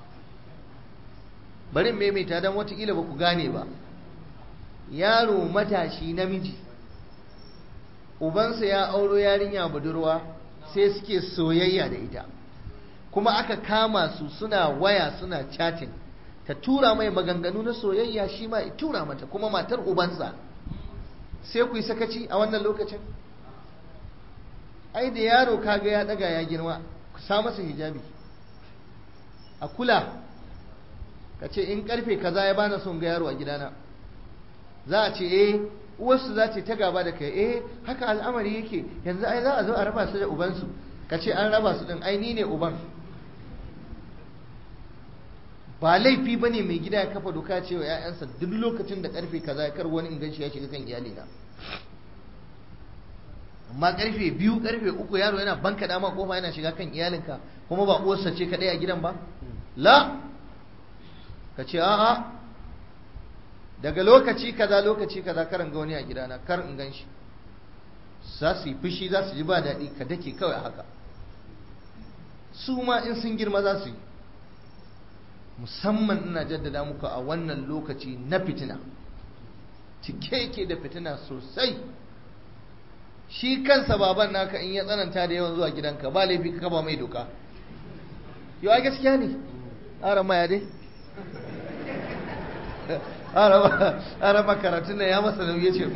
Bari maimaita don watakila ba ku gane ba. Yaro matashi namiji, ubansa ya auro yarinya budurwa, sai suke soyayya da ita, kuma aka kama su suna waya suna chatting, ta tura mai maganganu na soyayya, shi ma ya tura mata, kuma matar ubansa. Sai ku yi sakaci a wannan lokacin? Ai da yaro kaga ya daga ya girma, ku sa masa hijabi, a kula. Ka ce in karfe kaza ya bana son ga yaro a gidana, za a ce uwarsu za ce ta gaba da kai, haka al'amari yake, yanzu ai za a zo a raba su da ubansu. Ka ce an raba su din, ai ni ne uban. Ba laifi bane mai gida ya kafa doka ce wa 'ya'yansa duk lokacin da karfe kaza ya kar wani in ganshi ya shiga kan iyalina. Amma karfe 2 karfe 3 yaro yana banka dama kofa yana shiga kan iyalinka, kuma ba uwarsa ce kadai a gidan ba. La, ka ce a'a, daga lokaci kaza karan ga wani a gidana, kar in ganshi. Za su yi fushi, za su ji ba daɗi, ka dake kawai haka. Su ma in sun girma za su yi. Musamman ina jaddada muku a wannan lokaci na fitina, cike yake da fitina sosai. Shi kansa baban naka in ya tsananta da yawan zuwa gidanka, ba laifi ka ba mai doka. Yau ai gaskiya ne, ara ma ya dai ara karatun nan ya masa nauyi, ce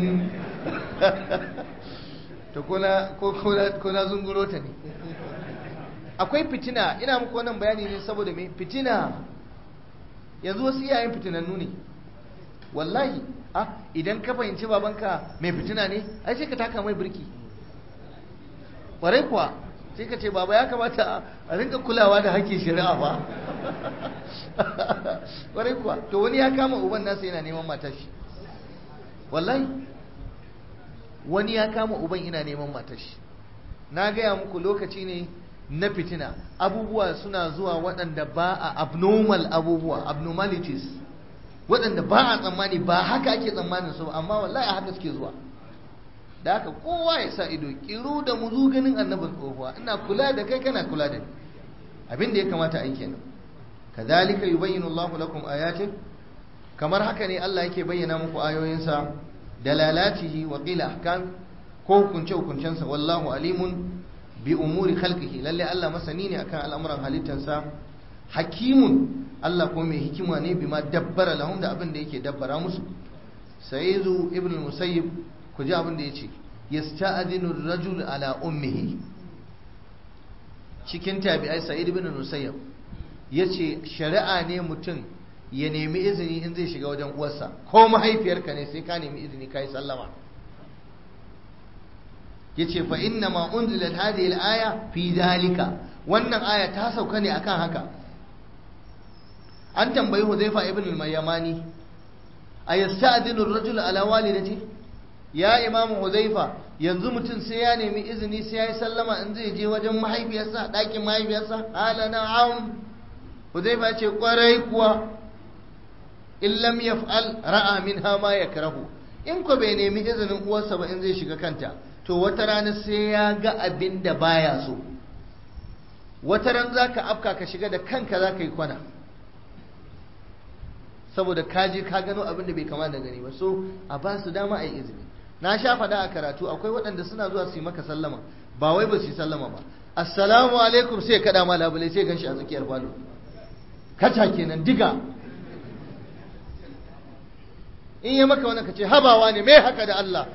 to kuna zunguro ta ne. Akwai fitina, ina muku wannan bayani ne saboda me fitina. Yanzu wasu iyayen fitinannu ne wallahi. Idan ka fahimci babanka mai fitina ne, ai sai ka taka mai birki. Ƙwarai kuwa, sai ka ce baba ya kamata a rinka kulawa da hakkin shari'a ba. Ƙwarai kuwa, to wani ya kama uban nasa yana neman matar shi, wallahi wani ya kama uban ina neman matar shi. Na gaya muku lokaci ne na fitina, abubuwa suna zuwa waɗanda ba a abnormalities, waɗanda ba a tsammani, ba haka ake tsammanin su, amma wallahi haka suke zuwa. Da haka kowa ya sa ido, kiru da muzu ganin annabin tsohuwa, ina kula da kai kana kula da ni, abin da ya kamata a yi kenan. Kadhalika yubayyinu Allahu lakum ayatihi, kamar haka ne Allah yake bayyana muku ayoyinsa, dalalatihi wa qila ahkam, ko hukunce hukuncensa. Wallahu alimun bi umuri khalqihi, lalle Allah masani ne akan al'amuran halittansa. Hakimun, Allah ko mai hikima ne bima dabbara lahum, da abin da yake dabbara musu. Sayyidu ibn al-Musayyib, ku ji abin da yace, yasta'dinu ar-rajul ala ummihi. Cikin tabi'ai Sayyid ibn al-Musayyib yace shari'a ne mutum ya nemi izini in zai shiga wajen uwarsa, ko mahaifiyarka ne sai ka nemi izini kai sallama. Yace fa inna ma unzilat hadhihi al-aya fi dhalika, wannan aya ta sauka ne akan haka. An tambayi Huzaifa ibn al-Yamani, ayasta'dinu ar-rajulu ala walidati, ya Imam Huzaifa, yanzu mutum sai ya nemi izini sai ya yi sallama in zai je wajen mahaifiyarsa, ɗakin mahaifiyarsa? Ala na'am. Huzaifa ce kwarai kuwa. In lam yaf'al ra'a minha ma yakrahu, in ko bai nemi izinin uwarsa ba in zai shiga kanta, to wata rana sai ya ga abin da baya so. Wata ran zaka afka ka shiga da kanka zaka yi kwana, saboda ka je ka gano abin da bai kama da gani ba. So a ba su dama a yi izini. Na sha fada a karatu, akwai waɗanda suna zuwa su yi maka sallama, ba wai ba su yi sallama ba, assalamu alaikum, sai kada ma labule sai ganshi a tsakiyar falo, kaca kenan, diga. In yi maka wannan ka ce habawa ne, mai haka da Allah,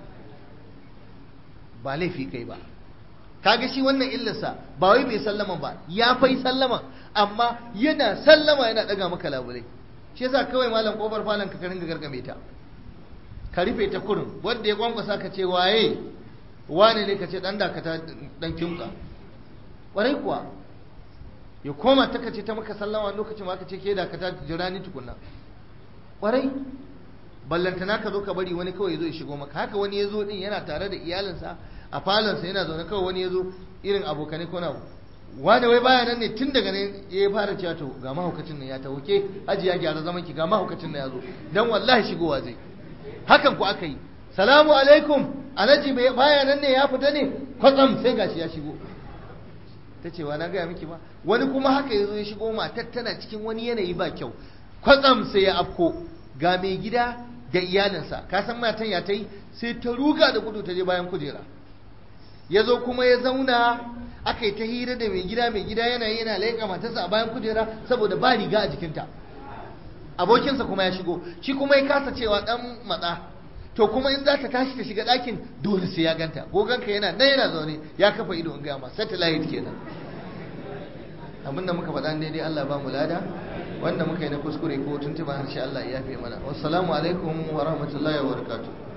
ba laifi kai ba. Kaga shi wannan illarsa ba wai bai sallama ba, ya fai sallama, amma yana sallama yana daga maka labule. Shi yasa kawai malam kofar falon ka ringa gargame ta, ka rufe ta kurin, wanda ya kwankwasa ka ce waye, wane ne ka ce dan dakata dan kimtsa kwarai kuwa ya koma ta kace ta maka sallama lokacin ma ka ce ke dakata jira ni tukunna kwarai ballantana ka zo ka bari wani kawai ya zo ya shigo maka haka wani ya zo din yana tare da iyalinsa a falonsa yana zaune kawai wani ya zo irin abokanai ko na wani wai baya nan ne tun daga ne ya fara cewa to ga mahaukacin nan ya taho ke aji ya gyara zaman ki ga mahaukacin nan ya zo dan wallahi shigowa zai hakan ku aka yi salamu alaikum alhaji baya nan ne ya fita ne kwatsam sai gashi ya shigo ta ce wa na gaya miki ba wani kuma haka ya zo ya shigo matar tana cikin wani yanayi ba kyau kwatsam sai ya afko ga mai gida da iyalinsa ka san matan ya ta yi sai ta ruga da gudu ta je bayan kujera ya zo kuma ya zauna aka yi ta hira da mai gida yana leƙa matarsa a bayan kujera saboda ba riga a jikinta abokinsa kuma ya shigo shi kuma ya kasa cewa dan matsa to kuma in za ta tashi ta shiga ɗakin dole sai ya ganta goganka yana nan yana zaune ya kafa ido in gama satellite kenan abinda muka faɗa daidai Allah ba mu lada wanda muka yi na kuskure ko tuntuba harshe Allah ya yafe mana wassalamu alaikum wa rahmatullahi wa barakatuh